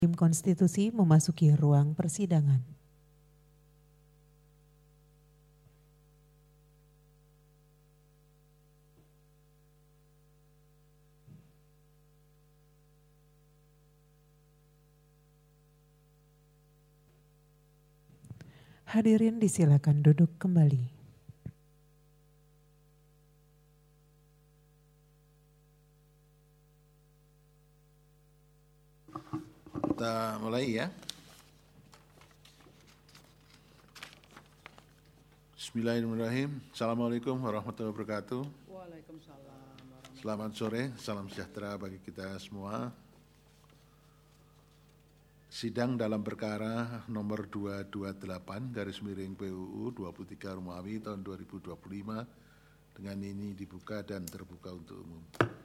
Hakim Konstitusi memasuki ruang persidangan. Hadirin disilakan duduk kembali. Kita mulai ya. Bismillahirrahmanirrahim. Assalamualaikum warahmatullahi wabarakatuh. Waalaikumsalam warahmatullahi. Selamat sore, salam sejahtera bagi kita semua. Sidang dalam perkara nomor 228/PUU 23 Romawi tahun 2025 dengan ini dibuka dan terbuka untuk umum.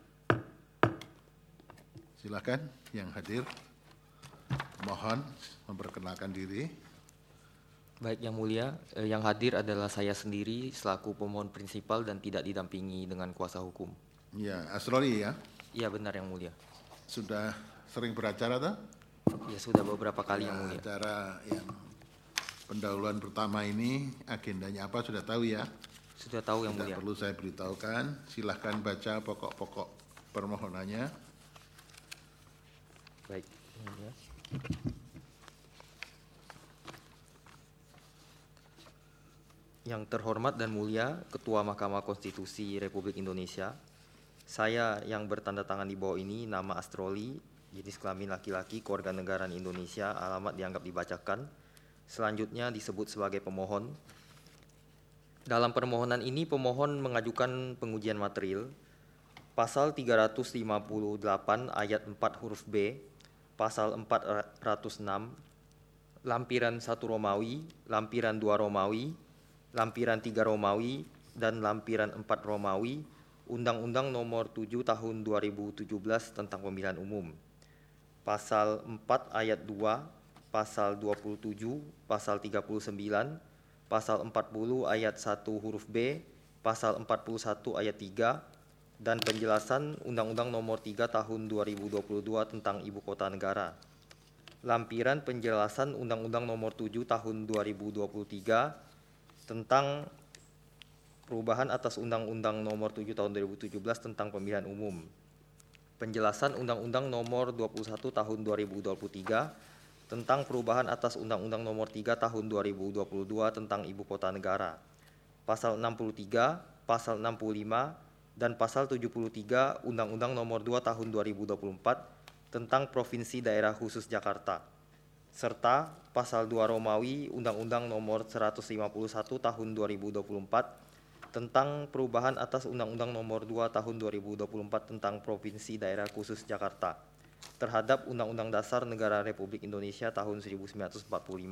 Silakan yang hadir. Mohon memperkenalkan diri. Baik, Yang Mulia, yang hadir adalah saya sendiri selaku pemohon prinsipal dan tidak didampingi dengan kuasa hukum. Ya, Asrori ya. Iya benar Yang Mulia. Sudah sering beracara toh? Ya sudah beberapa kali Yang Mulia. Acara yang pendahuluan pertama ini agendanya apa sudah tahu ya? Sudah tahu Yang Mulia. Tidak perlu saya beritahukan. Silahkan baca pokok-pokok permohonannya. Baik, Yang Mulia. Yang terhormat dan mulia Ketua Mahkamah Konstitusi Republik Indonesia, saya yang bertanda tangan di bawah ini nama Astroli, jenis kelamin laki-laki, kewarganegaraan Indonesia, alamat dianggap dibacakan. Selanjutnya disebut sebagai pemohon. Dalam permohonan ini pemohon mengajukan pengujian material pasal 358 ayat 4 huruf B, pasal 406, lampiran 1 Romawi, lampiran 2 Romawi, lampiran 3 Romawi, dan lampiran 4 Romawi, Undang-Undang Nomor 7 Tahun 2017 tentang Pemilihan Umum. Pasal 4 ayat 2, pasal 27, pasal 39, pasal 40 ayat 1 huruf B, pasal 41 ayat 3, dan penjelasan Undang-Undang Nomor 3 Tahun 2022 tentang Ibu Kota Negara. Lampiran penjelasan Undang-Undang Nomor 7 Tahun 2023 tentang perubahan atas Undang-Undang Nomor 7 Tahun 2017 tentang Pemilihan Umum. Penjelasan Undang-Undang Nomor 21 Tahun 2023 tentang perubahan atas Undang-Undang Nomor 3 Tahun 2022 tentang Ibu Kota Negara. Pasal 63, pasal 65, dan pasal 73 Undang-Undang Nomor 2 Tahun 2024 tentang Provinsi Daerah Khusus Jakarta, serta pasal 2 Romawi Undang-Undang Nomor 151 Tahun 2024 tentang perubahan atas Undang-Undang Nomor 2 Tahun 2024 tentang Provinsi Daerah Khusus Jakarta terhadap Undang-Undang Dasar Negara Republik Indonesia tahun 1945.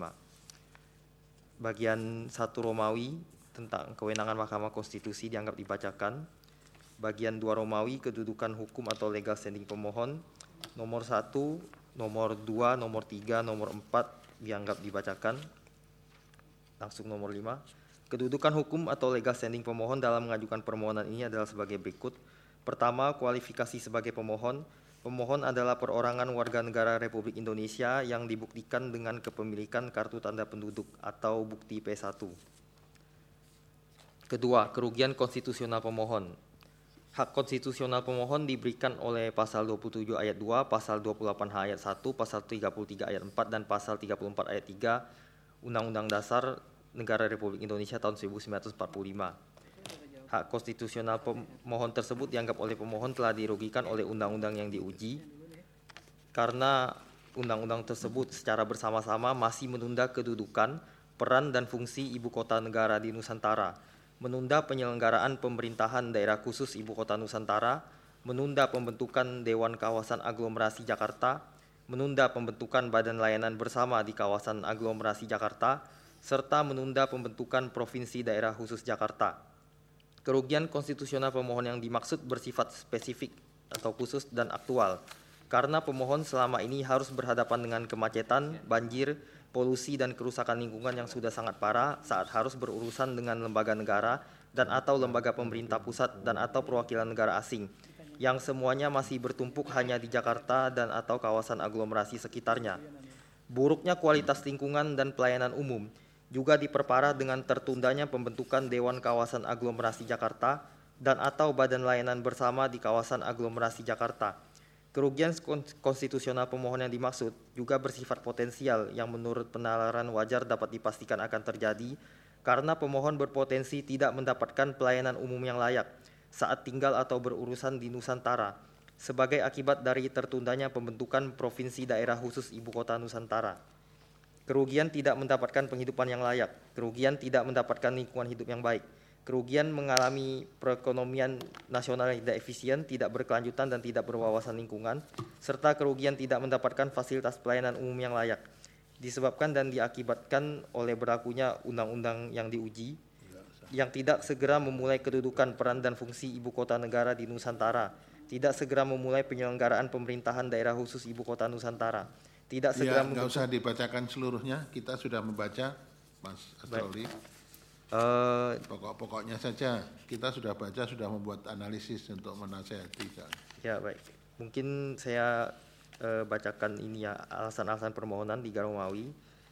Bagian 1 Romawi tentang kewenangan Mahkamah Konstitusi dianggap dibacakan. Bagian 2 Romawi kedudukan hukum atau legal standing pemohon, nomor 1, nomor 2, nomor 3, nomor 4 dianggap dibacakan. Langsung nomor 5. Kedudukan hukum atau legal standing pemohon dalam mengajukan permohonan ini adalah sebagai berikut. Pertama, kualifikasi sebagai pemohon. Pemohon adalah perorangan warga negara Republik Indonesia yang dibuktikan dengan kepemilikan kartu tanda penduduk atau bukti P1. Kedua, kerugian konstitusional pemohon. Hak konstitusional pemohon diberikan oleh pasal 27 ayat 2, pasal 28H ayat 1, pasal 33 ayat 4, dan pasal 34 ayat 3 Undang-Undang Dasar Negara Republik Indonesia tahun 1945. Hak konstitusional pemohon tersebut dianggap oleh pemohon telah dirugikan oleh undang-undang yang diuji karena undang-undang tersebut secara bersama-sama masih menunda kedudukan, peran, dan fungsi ibu kota negara di Nusantara, menunda penyelenggaraan pemerintahan daerah khusus Ibu Kota Nusantara, menunda pembentukan Dewan Kawasan Aglomerasi Jakarta, menunda pembentukan Badan Layanan Bersama di kawasan aglomerasi Jakarta, serta menunda pembentukan Provinsi Daerah Khusus Jakarta. Kerugian konstitusional pemohon yang dimaksud bersifat spesifik atau khusus dan aktual, karena pemohon selama ini harus berhadapan dengan kemacetan, banjir, polusi, dan kerusakan lingkungan yang sudah sangat parah saat harus berurusan dengan lembaga negara dan atau lembaga pemerintah pusat dan atau perwakilan negara asing yang semuanya masih bertumpuk hanya di Jakarta dan atau kawasan aglomerasi sekitarnya. Buruknya kualitas lingkungan dan pelayanan umum juga diperparah dengan tertundanya pembentukan Dewan Kawasan Aglomerasi Jakarta dan atau Badan Layanan Bersama di kawasan aglomerasi Jakarta. Kerugian konstitusional pemohon yang dimaksud juga bersifat potensial yang menurut penalaran wajar dapat dipastikan akan terjadi karena pemohon berpotensi tidak mendapatkan pelayanan umum yang layak saat tinggal atau berurusan di Nusantara sebagai akibat dari tertundanya pembentukan Provinsi Daerah Khusus Ibu Kota Nusantara. Kerugian tidak mendapatkan penghidupan yang layak, kerugian tidak mendapatkan lingkungan hidup yang baik, kerugian mengalami perekonomian nasional yang tidak efisien, tidak berkelanjutan dan tidak berwawasan lingkungan, serta kerugian tidak mendapatkan fasilitas pelayanan umum yang layak, disebabkan dan diakibatkan oleh berlakunya undang-undang yang diuji, yang tidak segera memulai kedudukan peran dan fungsi ibu kota negara di Nusantara, tidak segera memulai penyelenggaraan pemerintahan daerah khusus ibu kota Nusantara, tidak segera nggak usah dibacakan seluruhnya, kita sudah membaca, Mas Astroli. Pokok-pokoknya saja, kita sudah baca, sudah membuat analisis untuk menasihati. Ya baik, mungkin saya bacakan ini ya, alasan-alasan permohonan di Garomawi.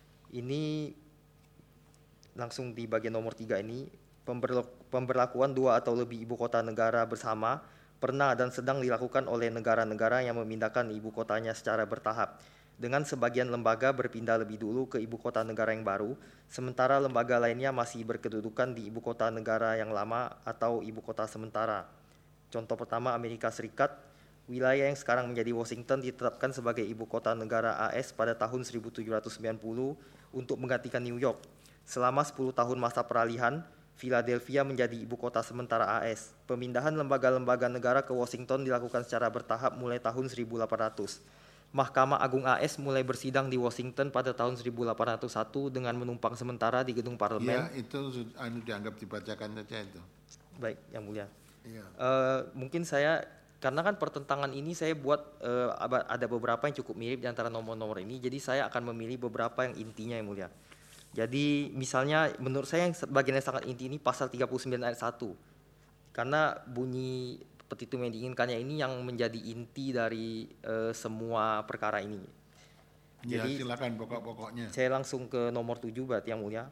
Ini langsung di bagian nomor 3 ini, pemberlakuan 2 atau lebih ibu kota negara bersama pernah dan sedang dilakukan oleh negara-negara yang memindahkan ibu kotanya secara bertahap, dengan sebagian lembaga berpindah lebih dulu ke ibu kota negara yang baru, sementara lembaga lainnya masih berkedudukan di ibu kota negara yang lama atau ibu kota sementara. Contoh pertama, Amerika Serikat, wilayah yang sekarang menjadi Washington ditetapkan sebagai ibu kota negara AS pada tahun 1790 untuk menggantikan New York. Selama 10 tahun masa peralihan, Philadelphia menjadi ibu kota sementara AS. Pemindahan lembaga-lembaga negara ke Washington dilakukan secara bertahap mulai tahun 1800. Mahkamah Agung AS mulai bersidang di Washington pada tahun 1801 dengan menumpang sementara di gedung parlemen. Ya, itu dianggap dibacakan saja itu. Baik, Yang Mulia. Ya. Mungkin saya, karena kan pertentangan ini saya buat ada beberapa yang cukup mirip di antara nomor-nomor ini, jadi saya akan memilih beberapa yang intinya, Yang Mulia. Jadi misalnya menurut saya yang bagian yang sangat inti ini pasal 39 ayat 1. Karena bunyi petitum yang diinginkannya ini yang menjadi inti dari semua perkara ini. Jadi silakan pokok-pokoknya. Saya langsung ke nomor 7 berarti Yang Mulia.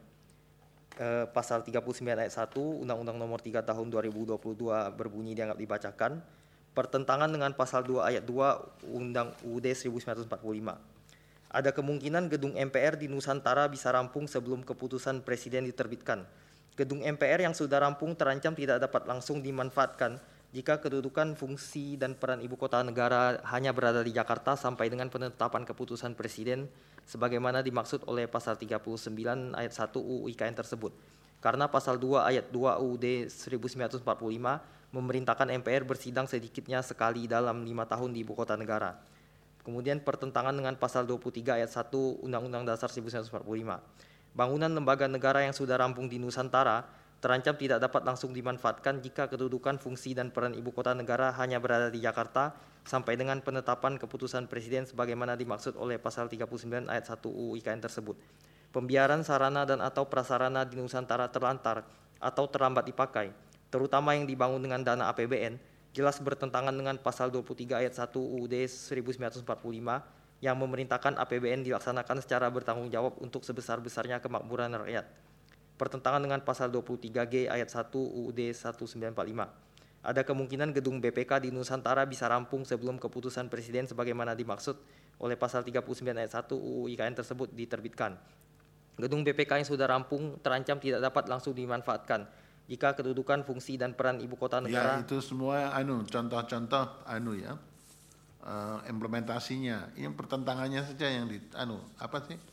Pasal 39 ayat 1 Undang-Undang nomor 3 tahun 2022 berbunyi dianggap dibacakan. Pertentangan dengan pasal 2 ayat 2 Undang UUD 1945. Ada kemungkinan gedung MPR di Nusantara bisa rampung sebelum keputusan Presiden diterbitkan. Gedung MPR yang sudah rampung terancam tidak dapat langsung dimanfaatkan jika kedudukan, fungsi, dan peran ibu kota negara hanya berada di Jakarta sampai dengan penetapan keputusan Presiden sebagaimana dimaksud oleh pasal 39 ayat 1 UU IKN tersebut. Karena pasal 2 ayat 2 UUD 1945 memerintahkan MPR bersidang sedikitnya sekali dalam 5 tahun di ibu kota negara. Kemudian pertentangan dengan pasal 23 ayat 1 Undang-Undang Dasar 1945. Bangunan lembaga negara yang sudah rampung di Nusantara terancam tidak dapat langsung dimanfaatkan jika kedudukan, fungsi, dan peran ibu kota negara hanya berada di Jakarta sampai dengan penetapan keputusan Presiden sebagaimana dimaksud oleh pasal 39 ayat 1 UU IKN tersebut. Pembiaran sarana dan atau prasarana di Nusantara terlantar atau terlambat dipakai, terutama yang dibangun dengan dana APBN, jelas bertentangan dengan pasal 23 ayat 1 UUD 1945 yang memerintahkan APBN dilaksanakan secara bertanggung jawab untuk sebesar-besarnya kemakmuran rakyat. Pertentangan dengan pasal 23G ayat 1 UUD 1945. Ada kemungkinan gedung BPK di Nusantara bisa rampung sebelum keputusan Presiden sebagaimana dimaksud oleh pasal 39 ayat 1 UU IKN tersebut diterbitkan. Gedung BPK yang sudah rampung terancam tidak dapat langsung dimanfaatkan jika kedudukan, fungsi, dan peran ibu kota negara. Ya, itu semua contoh-contoh ya. Implementasinya. Ini pertentangannya saja yang apa sih?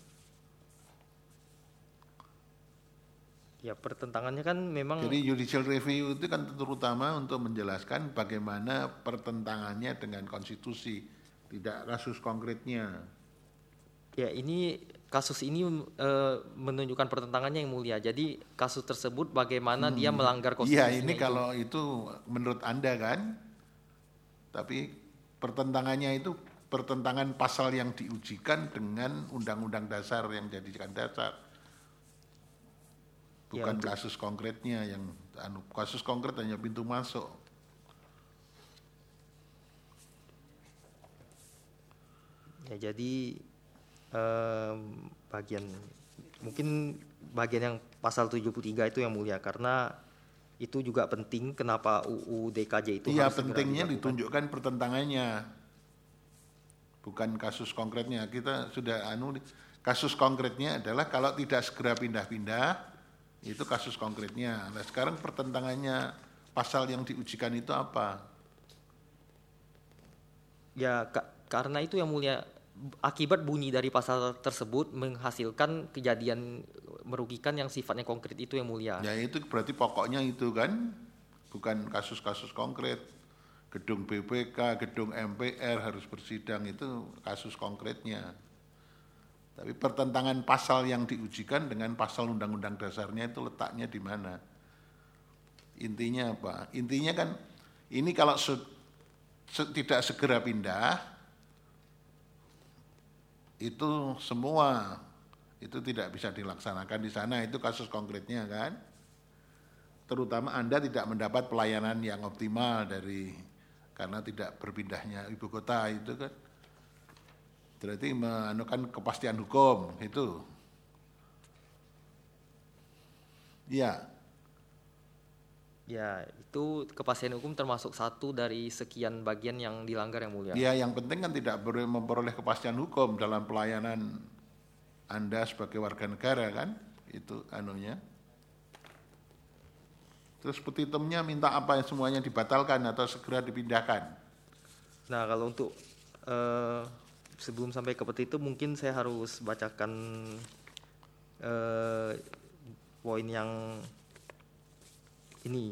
Ya, pertentangannya kan memang. Jadi judicial review itu kan terutama untuk menjelaskan bagaimana pertentangannya dengan konstitusi, tidak kasus konkretnya. Ya, ini kasus ini menunjukkan pertentangannya Yang Mulia. Jadi kasus tersebut bagaimana dia melanggar konstitusi. Iya, ini kalau itu menurut Anda kan. Tapi pertentangannya itu pertentangan pasal yang diujikan dengan undang-undang dasar yang jadikan dasar. Bukan ya, kasus konkretnya yang kasus konkret hanya pintu masuk. Ya, jadi mungkin bagian yang pasal 73 itu yang mulia, karena itu juga penting kenapa UU DKJ itu Iya, harus segera pentingnya dilakukan. ditunjukkan pertentangannya, bukan kasus konkretnya. Kita sudah kasus konkretnya adalah kalau tidak segera pindah-pindah, itu kasus konkretnya. Nah, sekarang pertentangannya pasal yang diujikan itu apa? Ya, karena itu yang mulia, akibat bunyi dari pasal tersebut menghasilkan kejadian merugikan yang sifatnya konkret itu yang mulia. Ya itu berarti pokoknya itu kan, bukan kasus-kasus konkret. Gedung BPK, gedung MPR harus bersidang, itu kasus konkretnya. Tapi pertentangan pasal yang diujikan dengan pasal undang-undang dasarnya itu letaknya di mana? Intinya apa? Intinya kan ini kalau tidak segera pindah, itu semua itu tidak bisa dilaksanakan di sana, itu kasus konkretnya kan. Terutama Anda tidak mendapat pelayanan yang optimal karena tidak berpindahnya ibu kota itu kan. Berarti menekan kepastian hukum itu. Ya, itu kepastian hukum termasuk satu dari sekian bagian yang dilanggar yang mulia. Ya, yang penting kan tidak memperoleh kepastian hukum dalam pelayanan Anda sebagai warga negara kan, itu anunya. Terus petitumnya minta apa yang semuanya dibatalkan atau segera dipindahkan. Nah, kalau untuk sebelum sampai ke petitum mungkin saya harus bacakan poin yang ini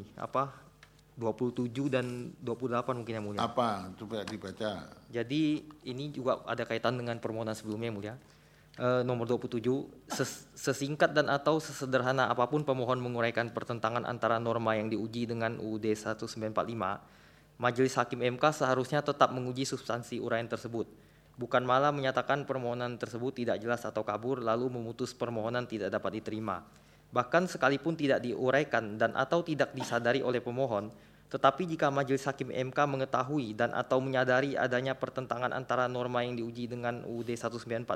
27 dan 28 mungkin yang mulia. Apa? Coba dibaca. Jadi ini juga ada kaitan dengan permohonan sebelumnya yang mulia. Nomor 27, sesingkat dan atau sesederhana apapun pemohon menguraikan pertentangan antara norma yang diuji dengan UUD 1945, Majelis Hakim MK seharusnya tetap menguji substansi uraian tersebut, bukan malah menyatakan permohonan tersebut tidak jelas atau kabur lalu memutus permohonan tidak dapat diterima. Bahkan sekalipun tidak diuraikan dan atau tidak disadari oleh pemohon, tetapi jika Majelis Hakim MK mengetahui dan atau menyadari adanya pertentangan antara norma yang diuji dengan UUD 1945,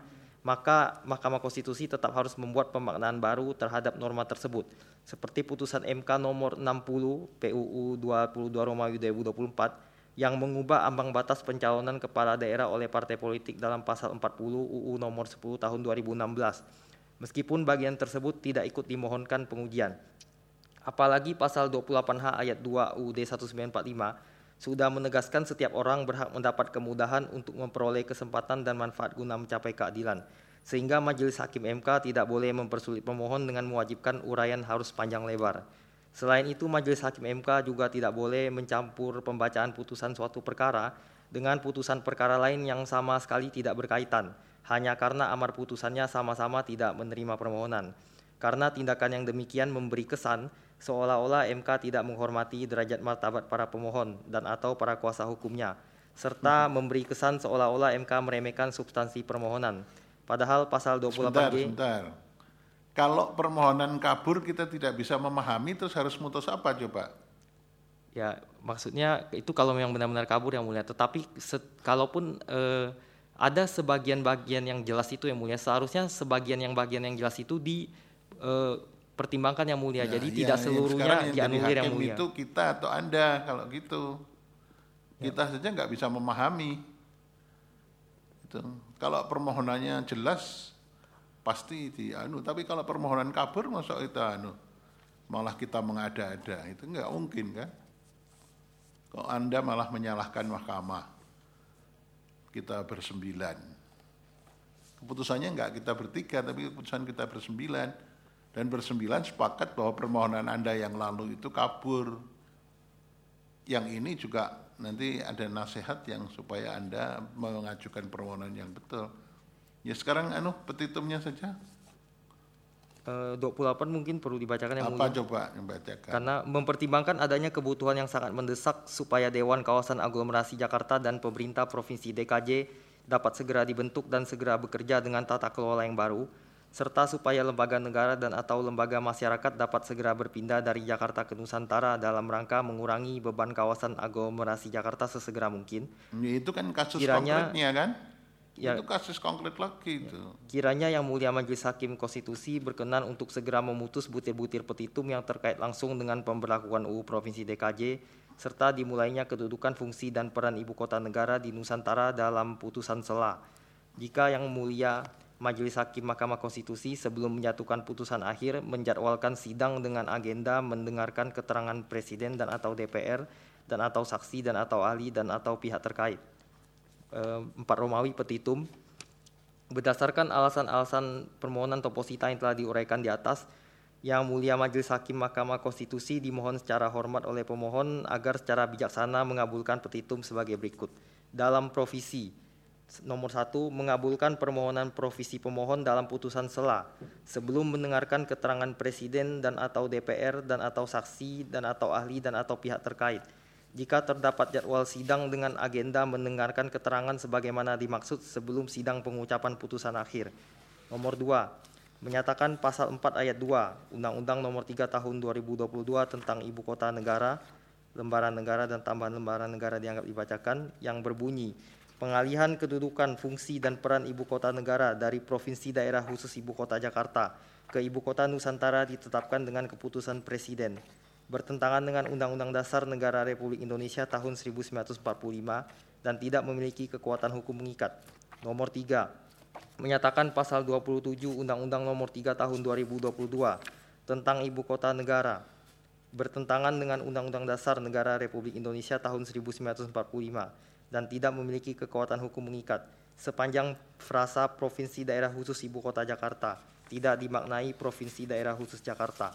maka Mahkamah Konstitusi tetap harus membuat pemaknaan baru terhadap norma tersebut, seperti putusan MK nomor 60 PUU 22 Romawi 2024 yang mengubah ambang batas pencalonan kepala daerah oleh partai politik dalam pasal 40 UU nomor 10 tahun 2016. Meskipun bagian tersebut tidak ikut dimohonkan pengujian. Apalagi pasal 28H ayat 2 UUD 1945 sudah menegaskan setiap orang berhak mendapat kemudahan untuk memperoleh kesempatan dan manfaat guna mencapai keadilan. Sehingga Majelis Hakim MK tidak boleh mempersulit pemohon dengan mewajibkan uraian harus panjang lebar. Selain itu, Majelis Hakim MK juga tidak boleh mencampur pembacaan putusan suatu perkara dengan putusan perkara lain yang sama sekali tidak berkaitan, hanya karena amar putusannya sama-sama tidak menerima permohonan. Karena tindakan yang demikian memberi kesan seolah-olah MK tidak menghormati derajat martabat para pemohon dan atau para kuasa hukumnya, serta memberi kesan seolah-olah MK meremehkan substansi permohonan. Padahal pasal 28G... Sebentar. Kalau permohonan kabur kita tidak bisa memahami, terus harus mutus apa coba? Ya, maksudnya itu kalau yang benar-benar kabur yang mulia. Tetapi kalaupun ada sebagian bagian yang jelas itu yang mulia, seharusnya bagian yang jelas itu dipertimbangkan yang mulia. Jadi tidak seluruhnya dianulir yang mulia. Itu kita atau Anda kalau gitu. Kita saja nggak bisa memahami. Itu. Kalau permohonannya jelas pasti tapi kalau permohonan kabur masa kita malah kita mengada-ada, itu nggak mungkin kan? Kalau Anda malah menyalahkan mahkamah, kita bersembilan, keputusannya nggak kita bertiga, tapi keputusan kita bersembilan, dan bersembilan sepakat bahwa permohonan Anda yang lalu itu kabur. Yang ini juga nanti ada nasihat yang supaya Anda mengajukan permohonan yang betul. Ya sekarang petitumnya saja. 28 mungkin perlu dibacakan yang apa mulia. Coba yang bacakan. Karena mempertimbangkan adanya kebutuhan yang sangat mendesak supaya Dewan Kawasan Aglomerasi Jakarta dan pemerintah Provinsi DKJ dapat segera dibentuk dan segera bekerja dengan tata kelola yang baru, serta supaya lembaga negara dan atau lembaga masyarakat dapat segera berpindah dari Jakarta ke Nusantara dalam rangka mengurangi beban kawasan aglomerasi Jakarta sesegera mungkin. Itu kan kasus konkretnya kan? Ya. Itu kasus konkret lagi itu. Kiranya Yang Mulia Majelis Hakim Konstitusi berkenan untuk segera memutus butir-butir petitum yang terkait langsung dengan pemberlakuan UU Provinsi DKJ serta dimulainya kedudukan fungsi dan peran Ibu Kota Negara di Nusantara dalam putusan sela. Jika Yang Mulia Majelis Hakim Mahkamah Konstitusi sebelum menjatuhkan putusan akhir menjadwalkan sidang dengan agenda mendengarkan keterangan Presiden dan atau DPR dan atau saksi dan atau ahli dan atau pihak terkait. 4 Romawi petitum. Berdasarkan alasan-alasan permohonan toposita yang telah diuraikan di atas, Yang Mulia Majelis Hakim Mahkamah Konstitusi dimohon secara hormat oleh pemohon agar secara bijaksana mengabulkan petitum sebagai berikut. Dalam provisi nomor 1, mengabulkan permohonan provisi pemohon dalam putusan sela sebelum mendengarkan keterangan Presiden dan atau DPR dan atau saksi dan atau ahli dan atau pihak terkait. Jika terdapat jadwal sidang dengan agenda mendengarkan keterangan sebagaimana dimaksud sebelum sidang pengucapan putusan akhir. Nomor 2, menyatakan pasal 4 ayat 2 Undang-Undang Nomor 3 Tahun 2022 tentang Ibu Kota Negara, lembaran negara dan tambahan lembaran negara dianggap dibacakan yang berbunyi pengalihan kedudukan fungsi dan peran Ibu Kota Negara dari Provinsi Daerah Khusus Ibu Kota Jakarta ke Ibu Kota Nusantara ditetapkan dengan keputusan Presiden. Bertentangan dengan Undang-Undang Dasar Negara Republik Indonesia tahun 1945 dan tidak memiliki kekuatan hukum mengikat. Nomor 3, menyatakan pasal 27 Undang-Undang Nomor 3 Tahun 2022 tentang Ibu Kota Negara bertentangan dengan Undang-Undang Dasar Negara Republik Indonesia tahun 1945 dan tidak memiliki kekuatan hukum mengikat. Sepanjang frasa Provinsi Daerah Khusus Ibu Kota Jakarta tidak dimaknai Provinsi Daerah Khusus Jakarta.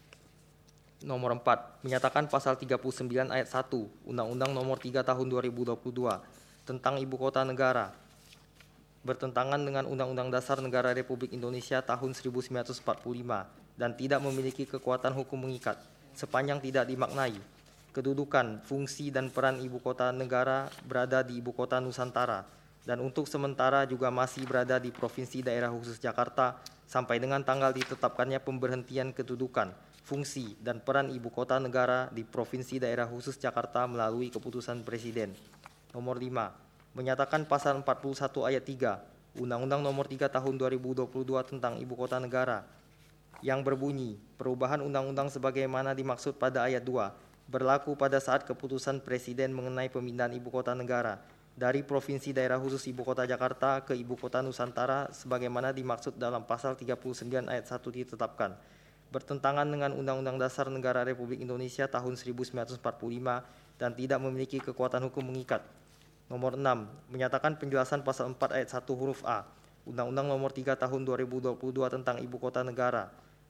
Nomor 4, menyatakan pasal 39 ayat 1 Undang-Undang Nomor 3 Tahun 2022 tentang Ibu Kota Negara bertentangan dengan Undang-Undang Dasar Negara Republik Indonesia tahun 1945 dan tidak memiliki kekuatan hukum mengikat sepanjang tidak dimaknai kedudukan, fungsi dan peran Ibu Kota Negara berada di Ibu Kota Nusantara dan untuk sementara juga masih berada di Provinsi Daerah Khusus Jakarta sampai dengan tanggal ditetapkannya pemberhentian kedudukan, fungsi dan peran Ibu Kota Negara di Provinsi Daerah Khusus Jakarta melalui keputusan Presiden. Nomor 5, menyatakan pasal 41 ayat 3 Undang-Undang Nomor 3 Tahun 2022 tentang Ibu Kota Negara yang berbunyi perubahan undang-undang sebagaimana dimaksud pada ayat 2 berlaku pada saat keputusan Presiden mengenai pemindahan Ibu Kota Negara dari Provinsi Daerah Khusus Ibu Kota Jakarta ke Ibu Kota Nusantara sebagaimana dimaksud dalam pasal 39 ayat 1 ditetapkan. Bertentangan dengan Undang-Undang Dasar Negara Republik Indonesia tahun 1945 dan tidak memiliki kekuatan hukum mengikat. Nomor 6, menyatakan penjelasan pasal 4 ayat 1 huruf A Undang-Undang Nomor 3 Tahun 2022 tentang Ibu Kota Negara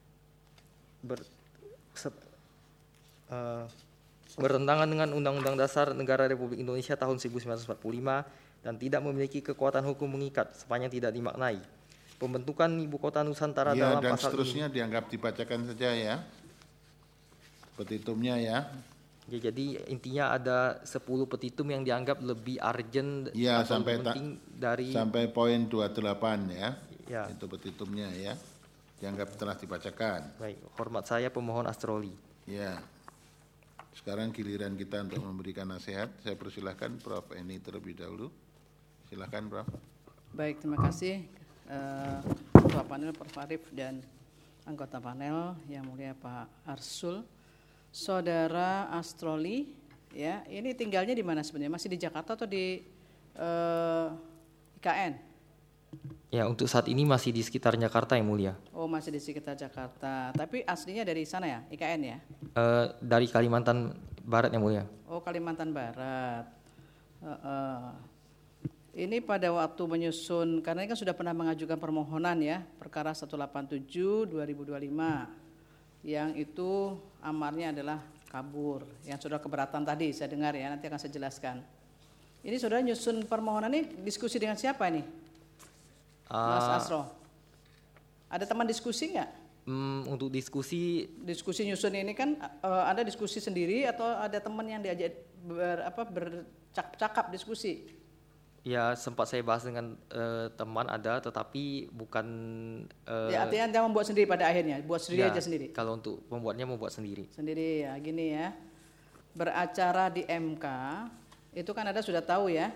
bertentangan dengan Undang-Undang Dasar Negara Republik Indonesia tahun 1945 dan tidak memiliki kekuatan hukum mengikat sepanjang tidak dimaknai. Pembentukan Ibu Kota Nusantara dalam dan pasal seterusnya ini dianggap dibacakan saja ya, petitumnya ya. Ya, jadi intinya ada 10 petitum yang dianggap lebih urgent Ya, atau sampai penting dari sampai poin 28 ya. Ya. Itu petitumnya ya. Dianggap telah dibacakan. Baik, hormat saya pemohon Astroli. Ya. Sekarang giliran kita untuk memberikan nasihat. Saya persilahkan Prof. Eni terlebih dahulu. Silakan Prof. Baik, terima kasih Ketua Panel Prof. Arief dan anggota panel yang mulia Pak Arsul. Saudara Astroli, ya, ini tinggalnya di mana sebenarnya? Masih di Jakarta atau di IKN? Ya, untuk saat ini masih di sekitar Jakarta yang mulia. Oh, masih di sekitar Jakarta. Tapi aslinya dari sana ya, IKN ya? Dari Kalimantan Barat yang mulia. Oh, Kalimantan Barat. Ini pada waktu menyusun, karena ini kan sudah pernah mengajukan permohonan ya, perkara 187/2025. Yang itu amarnya adalah kabur. Yang sudah keberatan tadi saya dengar ya, nanti akan saya jelaskan. Ini saudara nyusun permohonan ini diskusi dengan siapa nih? Mas Asro. Ada teman diskusi nggak? Untuk diskusi nyusun ini kan ada diskusi sendiri atau ada teman yang diajak bercakap diskusi? Ya, sempat saya bahas dengan teman ada, tetapi bukan. Ya, artinya Anda membuat sendiri pada akhirnya, buat sendiri ya, aja sendiri. Kalau untuk membuatnya membuat sendiri. Sendiri ya, gini ya. Beracara di MK itu kan Anda sudah tahu ya,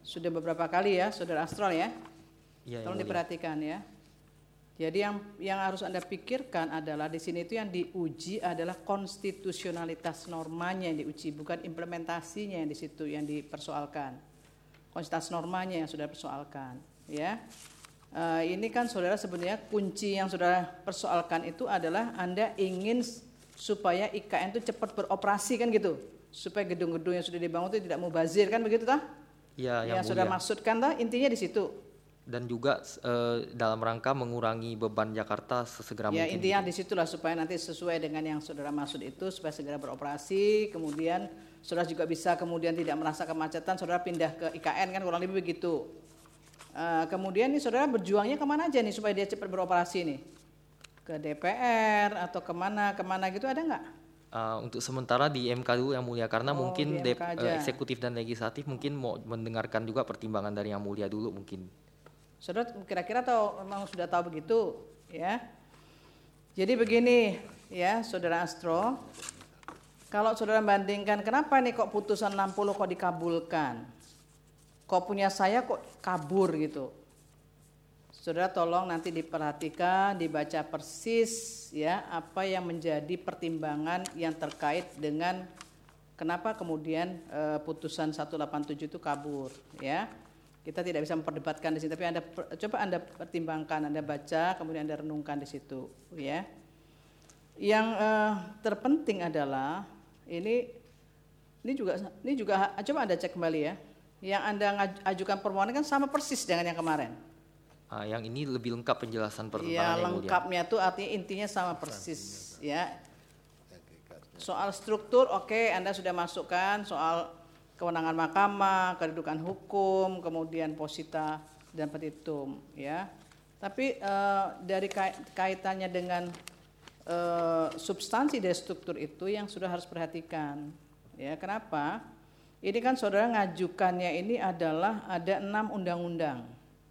Sudah beberapa kali ya, Saudara Astrol ya. Iya, Tolong Yang Mulia. diperhatikan ya. Jadi yang harus Anda pikirkan adalah di sini itu yang diuji adalah konstitusionalitas normanya yang diuji, bukan implementasinya yang di situ yang dipersoalkan. Konstitusionalitas normanya yang sudah persoalkan, ya. Ini kan saudara sebenarnya kunci yang saudara persoalkan itu adalah Anda ingin supaya IKN itu cepat beroperasi kan gitu, supaya gedung-gedung yang sudah dibangun itu tidak mubazir kan begitu tah? Iya, Yang Yang saudara Mulia. maksudkan tah intinya di situ. Dan juga dalam rangka mengurangi beban Jakarta sesegera Ya mungkin. intinya disitulah supaya nanti sesuai dengan yang saudara maksud itu supaya segera beroperasi, kemudian saudara juga bisa kemudian tidak merasa kemacetan, saudara pindah ke IKN kan kurang lebih begitu. Kemudian nih saudara berjuangnya kemana aja nih supaya dia cepat beroperasi nih? Ke DPR atau kemana gitu ada nggak? Untuk sementara di MK dulu Yang Mulia, karena Oh, mungkin di MK aja. eksekutif dan legislatif mungkin mau mendengarkan juga pertimbangan dari Yang Mulia dulu mungkin. Saudara kira-kira tahu memang sudah tahu begitu ya. Jadi begini ya Saudara Astro, kalau saudara bandingkan kenapa nih kok putusan 60 kok dikabulkan, kok punya saya kok kabur gitu. Saudara tolong nanti diperhatikan, dibaca persis ya apa yang menjadi pertimbangan yang terkait dengan kenapa kemudian putusan 187 itu kabur ya. Kita tidak bisa memperdebatkan di sini, tapi coba Anda pertimbangkan, Anda baca, kemudian Anda renungkan di situ, ya. Yang terpenting adalah ini juga coba Anda cek kembali ya. Yang Anda ajukan permohonan kan sama persis dengan yang kemarin. Yang ini lebih lengkap penjelasan Ya, pertentangan Yang Mulia. lengkapnya tuh artinya intinya sama persis, ya. Soal struktur, oke, Anda sudah masukkan soal kewenangan mahkamah, kedudukan hukum, kemudian posita dan petitum, ya. Tapi dari kaitannya dengan substansi dari struktur itu yang sudah harus perhatikan, ya. Kenapa? Ini kan saudara ngajukannya ini adalah ada 6 undang-undang,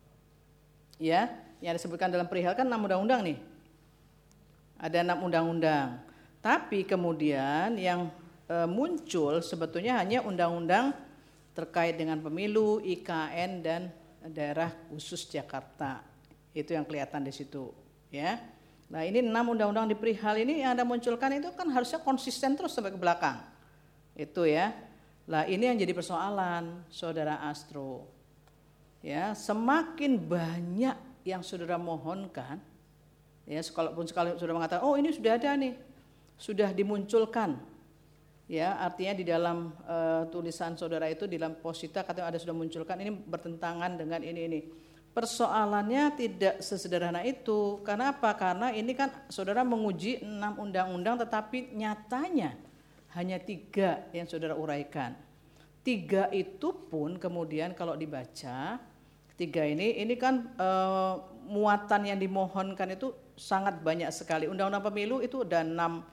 ya. Yang disebutkan dalam perihal kan 6 undang-undang nih, ada 6 undang-undang. Tapi kemudian yang muncul sebetulnya hanya undang-undang terkait dengan pemilu, IKN dan daerah khusus Jakarta. Itu yang kelihatan di situ, ya. Nah, ini 6 undang-undang di perihal ini yang Anda munculkan itu kan harusnya konsisten terus sampai ke belakang. Itu ya. Lah, ini yang jadi persoalan Saudara Astro. Ya, semakin banyak yang saudara mohonkan, ya, kalaupun sekali saudara mengatakan, "Oh, ini sudah ada nih. Sudah dimunculkan." Ya, artinya di dalam tulisan saudara itu di dalam posita katanya ada sudah munculkan ini bertentangan dengan ini. Persoalannya tidak sesederhana itu. Karena apa? Karena ini kan saudara menguji 6 undang-undang tetapi nyatanya hanya 3 yang saudara uraikan. 3 itu pun kemudian kalau dibaca 3 ini kan muatan yang dimohonkan itu sangat banyak sekali. Undang-undang pemilu itu ada 6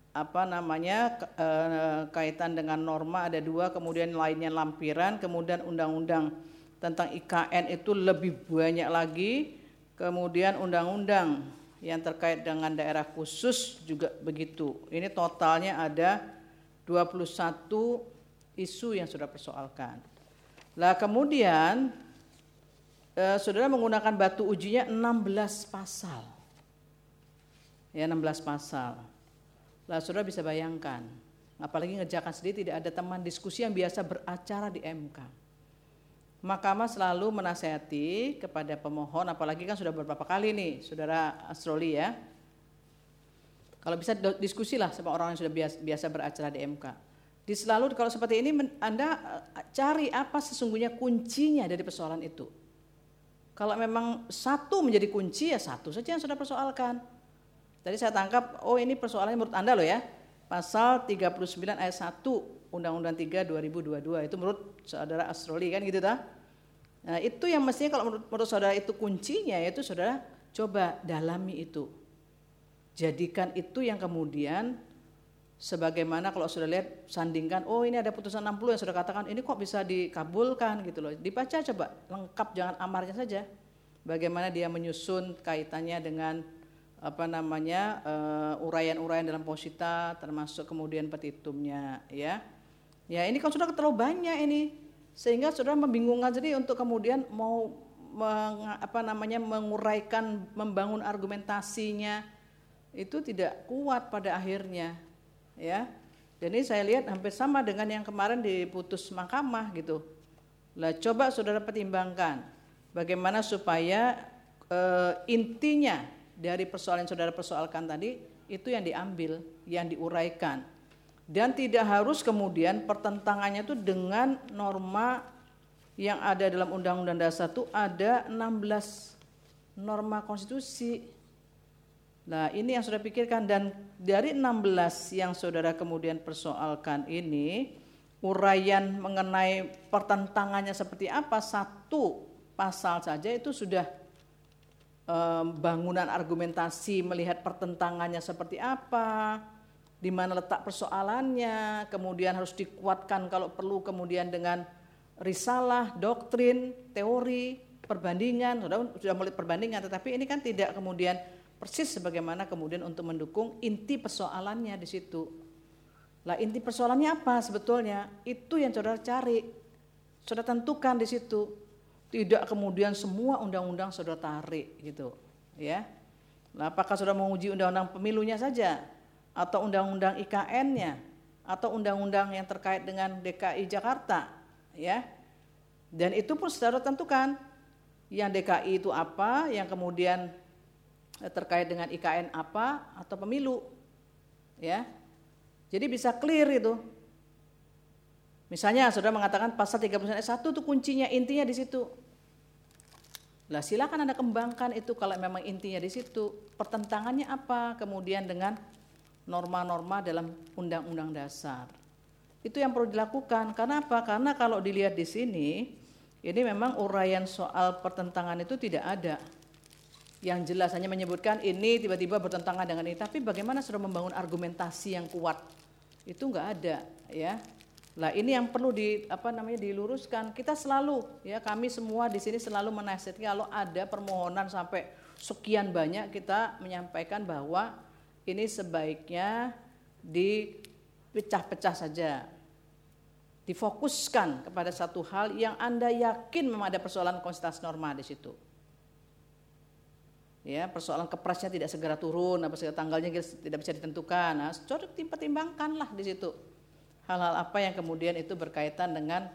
kaitan dengan norma ada 2, kemudian lainnya lampiran, kemudian undang-undang tentang IKN itu lebih banyak lagi, kemudian undang-undang yang terkait dengan daerah khusus juga begitu. Ini totalnya ada 21 isu yang sudah persoalkan. Lah kemudian saudara menggunakan batu ujinya 16 pasal. Ya, 16 pasal. Lah saudara bisa bayangkan, apalagi ngerjakan sendiri tidak ada teman diskusi yang biasa beracara di MK. Mahkamah selalu menasihati kepada pemohon, apalagi kan sudah beberapa kali nih Saudara Astroli ya. Kalau bisa diskusilah sama orang yang sudah biasa beracara di MK. Selalu kalau seperti ini Anda cari apa sesungguhnya kuncinya dari persoalan itu. Kalau memang satu menjadi kunci ya satu saja yang sudah persoalkan. Tadi saya tangkap, oh ini persoalannya menurut Anda loh ya, pasal 39 ayat 1 Undang-Undang 3 2022 itu menurut Saudara Astroli kan gitu ta? Nah itu yang mestinya kalau menurut saudara itu kuncinya, yaitu saudara coba dalami itu. Jadikan itu yang kemudian sebagaimana kalau sudah lihat sandingkan, oh ini ada putusan 60 yang sudah katakan ini kok bisa dikabulkan gitu loh. Dibaca coba lengkap, jangan amarnya saja. Bagaimana dia menyusun kaitannya dengan uraian-uraian dalam posita termasuk kemudian petitumnya ya. Ya ini kan sudah terlalu banyak ini. Sehingga saudara membingungkan jadi untuk kemudian mau menguraikan, membangun argumentasinya itu tidak kuat pada akhirnya, ya. Dan ini saya lihat hampir sama dengan yang kemarin diputus mahkamah gitu. Lah coba saudara pertimbangkan bagaimana supaya intinya dari persoalan yang saudara persoalkan tadi itu yang diambil, yang diuraikan. Dan tidak harus kemudian pertentangannya itu dengan norma yang ada dalam Undang-Undang Dasar itu ada 16 norma konstitusi. Nah ini yang saudara pikirkan, dan dari 16 yang saudara kemudian persoalkan ini, uraian mengenai pertentangannya seperti apa, satu pasal saja itu sudah bangunan argumentasi melihat pertentangannya seperti apa, di mana letak persoalannya, kemudian harus dikuatkan kalau perlu kemudian dengan risalah, doktrin, teori, perbandingan. Sudah mulai perbandingan, tetapi ini kan tidak kemudian persis sebagaimana kemudian untuk mendukung inti persoalannya di situ. Lah inti persoalannya apa sebetulnya? Itu yang saudara cari, saudara tentukan di situ. Tidak kemudian semua undang-undang saudara tarik gitu, ya. Lah apakah saudara menguji undang-undang pemilunya saja, atau undang-undang IKN-nya, atau undang-undang yang terkait dengan DKI Jakarta, ya. Dan itu pun saudara tentukan yang DKI itu apa, yang kemudian terkait dengan IKN apa, atau pemilu, ya. Jadi bisa clear itu. Misalnya saudara mengatakan pasal 39 ayat 1 itu kuncinya, intinya di situ. Lah silakan Anda kembangkan itu kalau memang intinya di situ. Pertentangannya apa kemudian dengan norma-norma dalam Undang-Undang Dasar. Itu yang perlu dilakukan. Karena apa? Karena kalau dilihat di sini, ini memang uraian soal pertentangan itu tidak ada. Yang jelas hanya menyebutkan ini tiba-tiba bertentangan dengan ini. Tapi bagaimana sudah membangun argumentasi yang kuat? Itu enggak ada, ya. Lah ini yang perlu diluruskan. Kita selalu, ya, kami semua di sini selalu menasihatkan kalau ada permohonan sampai sekian banyak, kita menyampaikan bahwa ini sebaiknya dipecah-pecah saja. Difokuskan kepada satu hal yang Anda yakin memang ada persoalan konsistensi norma di situ. Ya, persoalan kepresnya tidak segera turun, tanggalnya tidak bisa ditentukan. Nah, coba pertimbangkanlah di situ. Hal-hal apa yang kemudian itu berkaitan dengan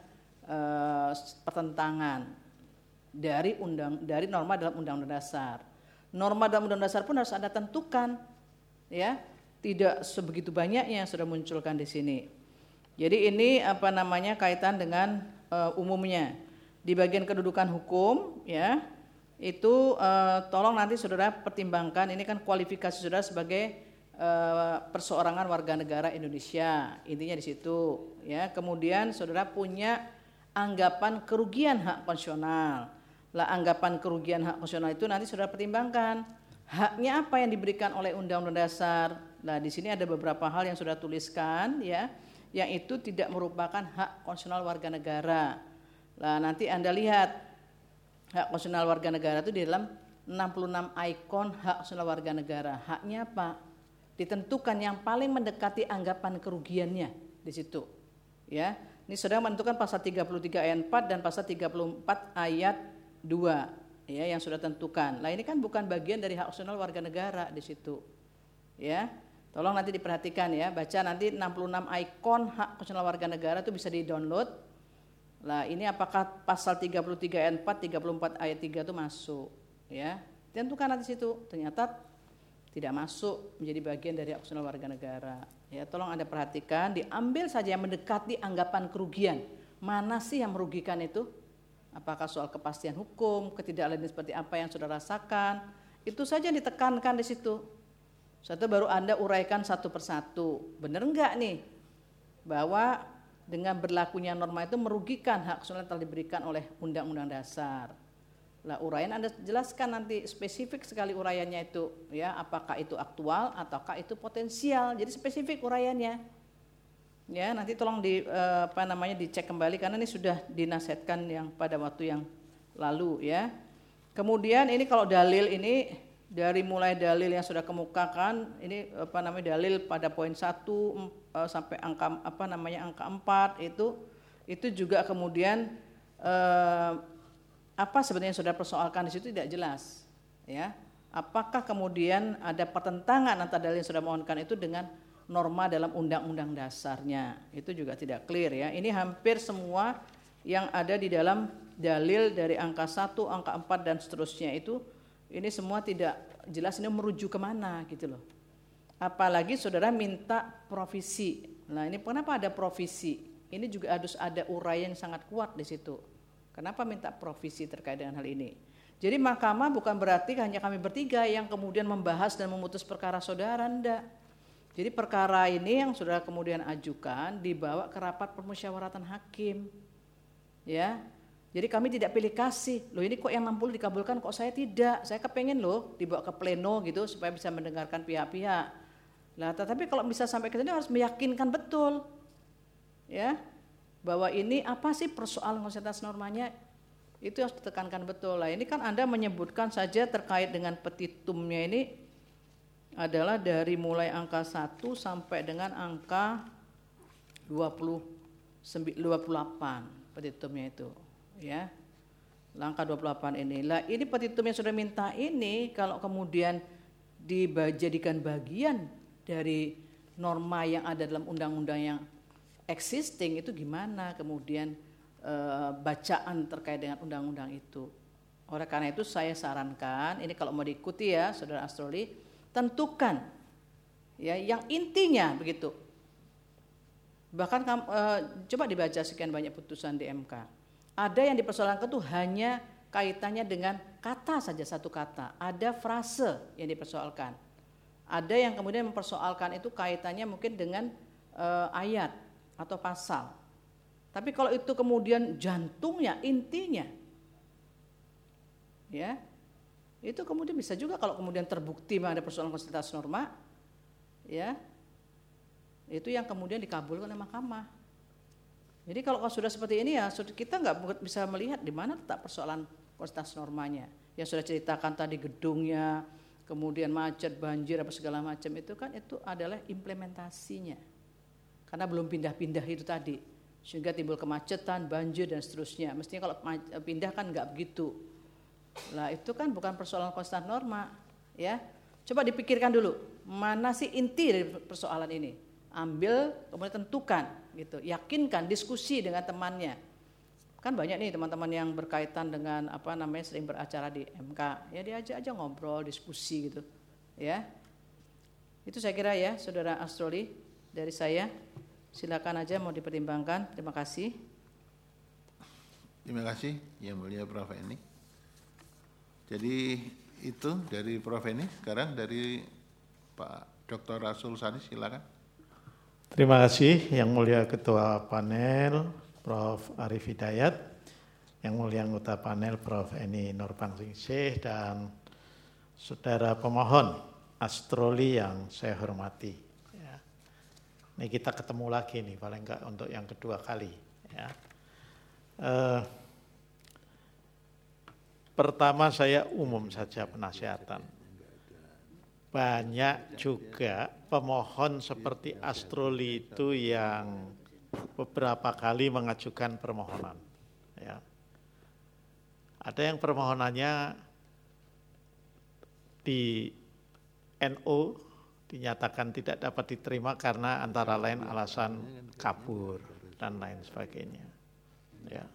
pertentangan dari norma dalam Undang-Undang Dasar. Norma dalam Undang-Undang Dasar pun harus Anda tentukan, ya, tidak sebegitu banyaknya yang sudah munculkan di sini. Jadi ini kaitan dengan umumnya di bagian kedudukan hukum, ya, itu tolong nanti saudara pertimbangkan. Ini kan kualifikasi saudara sebagai perseorangan warga negara Indonesia, intinya di situ, ya. Kemudian saudara punya anggapan kerugian hak konstitusional. Lah anggapan kerugian hak konstitusional itu nanti saudara pertimbangkan haknya apa yang diberikan oleh Undang-Undang Dasar. Nah di sini ada beberapa hal yang sudah tuliskan, ya, yang itu tidak merupakan hak konstitusional warga negara. Lah nanti Anda lihat hak konstitusional warga negara itu di dalam 66 ikon hak konstitusional warga negara. Haknya apa? Ditentukan yang paling mendekati anggapan kerugiannya di situ, ya. Ini saudara menentukan pasal 33 ayat 4 dan pasal 34 ayat 2, ya, yang sudah tentukan. Lah ini kan bukan bagian dari hak konstitusional warga negara di situ, ya. Tolong nanti diperhatikan, ya, baca nanti 66 ikon hak konstitusional warga negara itu bisa di-download. Lah ini apakah pasal 33 ayat 4, 34 ayat 3 itu masuk, ya. Tentukan nanti situ. Ternyata tidak masuk menjadi bagian dari hak konstitusional warga negara. Ya, tolong Anda perhatikan, diambil saja yang mendekati anggapan kerugian. Mana sih yang merugikan itu? Apakah soal kepastian hukum, ketidakadilan seperti apa yang sudah rasakan? Itu saja yang ditekankan di situ. Satu baru Anda uraikan satu persatu. Benar enggak nih bahwa dengan berlakunya norma itu merugikan hak konstitusional yang telah diberikan oleh Undang-Undang Dasar? Lah uraian Anda jelaskan nanti spesifik sekali uraiannya itu, ya, apakah itu aktual ataukah itu potensial. Jadi spesifik uraiannya. Ya, nanti tolong dicek kembali karena ini sudah dinasihatkan yang pada waktu yang lalu, ya. Kemudian ini kalau dalil ini dari mulai dalil yang sudah kemukakan ini dalil pada poin 1 sampai angka angka 4 itu juga kemudian apa sebenarnya yang sudah persoalkan di situ tidak jelas, ya. Apakah kemudian ada pertentangan antara dalil yang sudah mohonkan itu dengan norma dalam undang-undang dasarnya, itu juga tidak clear, ya. Ini hampir semua yang ada di dalam dalil dari angka 1, angka 4 dan seterusnya itu, ini semua tidak jelas ini merujuk kemana gitu loh. Apalagi saudara minta provisi. Nah ini kenapa ada provisi? Ini juga harus ada uraian yang sangat kuat di situ. Kenapa minta provisi terkait dengan hal ini? Jadi mahkamah bukan berarti hanya kami bertiga yang kemudian membahas dan memutus perkara saudara, enggak. Jadi perkara ini yang saudara kemudian ajukan dibawa ke rapat permusyawaratan hakim. Ya. Jadi kami tidak pilih kasih. Loh ini kok yang 60 dikabulkan kok saya tidak. Saya kepengen loh dibawa ke pleno gitu supaya bisa mendengarkan pihak-pihak. Nah, tetapi kalau bisa sampai ke sini harus meyakinkan betul. Ya. Bahwa ini apa sih persoalan konsentrasi normanya? Itu harus ditekankan betul. Lah ini kan Anda menyebutkan saja terkait dengan petitumnya ini adalah dari mulai angka 1 sampai dengan angka 28 petitumnya itu, ya. Angka 28 ini. Lah ini petitum yang sudah minta ini kalau kemudian dijadikan bagian dari norma yang ada dalam undang-undang yang existing itu gimana kemudian bacaan terkait dengan undang-undang itu. Oleh karena itu saya sarankan ini kalau mau diikuti ya Saudara Astroli, tentukan ya yang intinya begitu. Bahkan coba dibaca sekian banyak putusan di MK. Ada yang dipersoalkan itu hanya kaitannya dengan kata saja, satu kata. Ada frase yang dipersoalkan. Ada yang kemudian mempersoalkan itu kaitannya mungkin dengan ayat atau pasal. Tapi kalau itu kemudian jantungnya, intinya, ya, itu kemudian bisa juga kalau kemudian terbukti ada persoalan konsentrasi norma, ya, itu yang kemudian dikabulkan oleh mahkamah. Jadi kalau sudah seperti ini ya kita nggak bisa melihat di mana letak persoalan konsentrasi normanya. Yang sudah ceritakan tadi gedungnya, kemudian macet, banjir apa segala macam itu kan itu adalah implementasinya. Karena belum pindah-pindah itu tadi, sehingga timbul kemacetan, banjir dan seterusnya. Mestinya kalau pindah kan nggak begitu. Lah itu kan bukan persoalan konsentrasi norma, ya. Coba dipikirkan dulu, mana sih inti dari persoalan ini? Ambil, kemudian tentukan, gitu. Yakinkan, diskusi dengan temannya. Kan banyak nih teman-teman yang berkaitan dengan sering beracara di MK. Ya diajak aja ngobrol, diskusi gitu, ya. Itu saya kira ya, Saudara Astroli dari saya. Silakan aja mau dipertimbangkan. Terima kasih. Terima kasih Yang Mulia Prof. Eni. Jadi itu dari Prof. Eni. Sekarang dari Pak Dr. Rasul Sani, silakan. Terima kasih Yang Mulia Ketua Panel Prof. Arif Hidayat, Yang Mulia Anggota Panel Prof. Eni Nurbaningsih dan Saudara pemohon Astroli yang saya hormati. Ini kita ketemu lagi nih, paling enggak untuk yang kedua kali. Ya. Pertama saya umum saja penasihatan. Banyak juga pemohon seperti Astroli itu yang beberapa kali mengajukan permohonan. Ya. Ada yang permohonannya di NO, dinyatakan tidak dapat diterima karena antara lain alasan kabur dan lain sebagainya. Ya.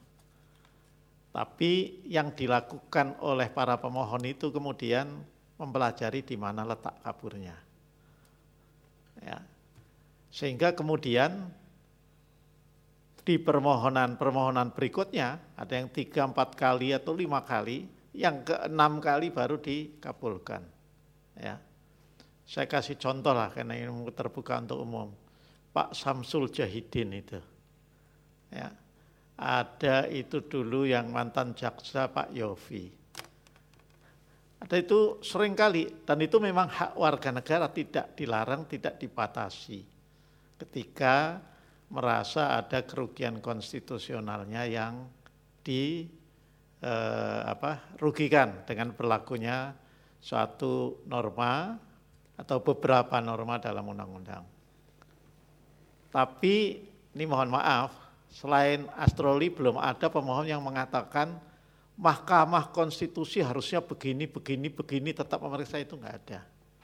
Tapi yang dilakukan oleh para pemohon itu kemudian mempelajari di mana letak kaburnya. Ya. Sehingga kemudian di permohonan berikutnya ada yang 3-4 kali atau 5 kali, yang ke-6 kali baru dikabulkan. Ya. Saya kasih contoh lah karena ini terbuka untuk umum. Pak Samsul Jahidin itu. Ya. Ada itu dulu yang mantan jaksa Pak Yofi. Ada itu sering kali dan itu memang hak warga negara, tidak dilarang, tidak dibatasi. Ketika merasa ada kerugian konstitusionalnya yang rugikan dengan berlakunya suatu norma atau beberapa norma dalam undang-undang. Tapi ini mohon maaf, selain Astroli belum ada pemohon yang mengatakan Mahkamah Konstitusi harusnya begini, tetap memeriksa, itu enggak ada.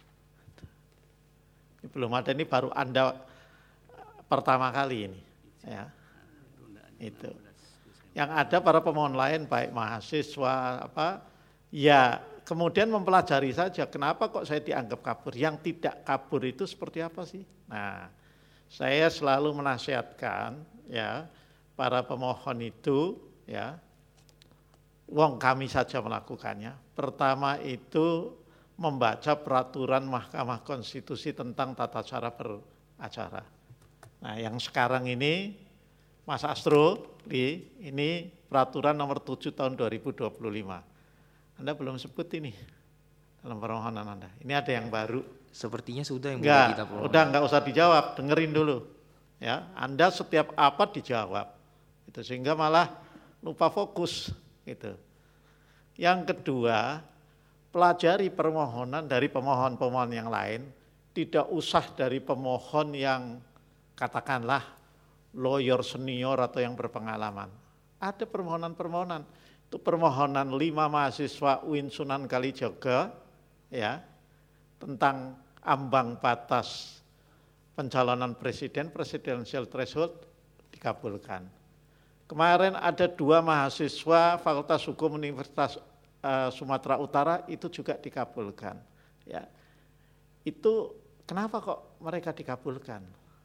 Ini belum ada, ini baru Anda pertama kali ini. Ya. Itu. Yang ada para pemohon lain, baik mahasiswa, ya kemudian mempelajari saja, kenapa kok saya dianggap kabur, yang tidak kabur itu seperti apa sih? Nah, saya selalu menasihatkan ya para pemohon itu ya, wong kami saja melakukannya. Pertama itu membaca peraturan Mahkamah Konstitusi tentang tata cara beracara. Nah, yang sekarang ini Mas Astro, ini peraturan nomor 7 tahun 2025. Anda belum sebut ini dalam permohonan Anda. Ini ada yang baru. Sepertinya sudah yang mulai kita permohonan. Udah enggak usah dijawab, dengerin dulu. Ya, Anda setiap apa dijawab. Itu sehingga malah lupa fokus gitu. Yang kedua, pelajari permohonan dari pemohon-pemohon yang lain, tidak usah dari pemohon yang katakanlah lawyer senior atau yang berpengalaman. Ada permohonan-permohonan, itu permohonan 5 mahasiswa UIN Sunan Kalijaga ya, tentang ambang batas pencalonan presiden, presidential threshold, dikabulkan. Kemarin ada 2 mahasiswa Fakultas Hukum Universitas Sumatera Utara, itu juga dikabulkan. Ya, itu kenapa kok mereka dikabulkan?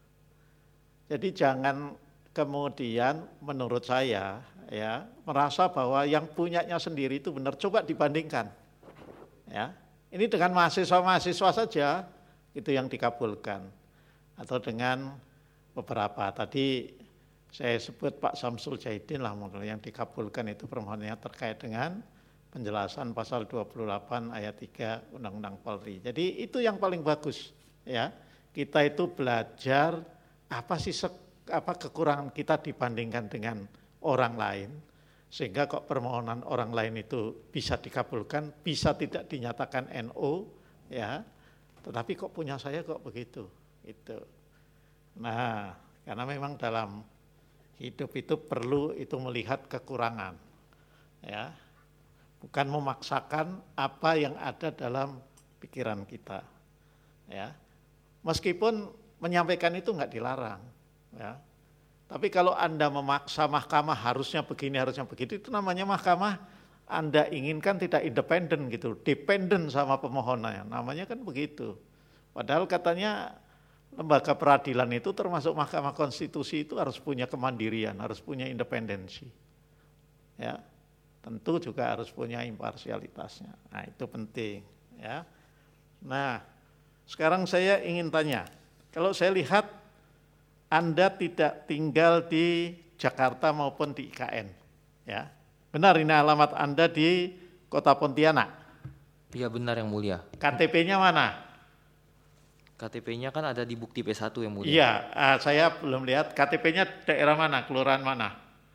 Jadi jangan kemudian menurut saya ya merasa bahwa yang punyanya sendiri itu benar, coba dibandingkan. Ya, ini dengan mahasiswa-mahasiswa saja itu yang dikabulkan, atau dengan beberapa tadi saya sebut Pak Samsul Jahidin lah yang dikabulkan, itu permohonannya terkait dengan penjelasan pasal 28 ayat 3 Undang-Undang Polri. Jadi itu yang paling bagus ya. Kita itu belajar apa sih kekurangan kita dibandingkan dengan orang lain, sehingga kok permohonan orang lain itu bisa dikabulkan, bisa tidak dinyatakan NO ya. Tetapi kok punya saya kok begitu. Itu. Nah, karena memang dalam hidup itu perlu itu melihat kekurangan, ya, bukan memaksakan apa yang ada dalam pikiran kita, ya. Meskipun menyampaikan itu enggak dilarang, ya. Tapi kalau Anda memaksa mahkamah harusnya begini, harusnya begitu, itu namanya mahkamah Anda inginkan tidak independen gitu, dependen sama pemohonannya, namanya kan begitu. Padahal katanya lembaga peradilan itu termasuk Mahkamah Konstitusi itu harus punya kemandirian, harus punya independensi. Ya, tentu juga harus punya imparsialitasnya. Nah, itu penting, ya. Nah, sekarang saya ingin tanya, kalau saya lihat Anda tidak tinggal di Jakarta maupun di IKN, ya. Benar ini alamat Anda di Kota Pontianak? Iya benar yang mulia. KTP-nya mana? KTP-nya kan ada di bukti P1 yang mulia. Iya, saya belum lihat. KTP-nya daerah mana, kelurahan mana?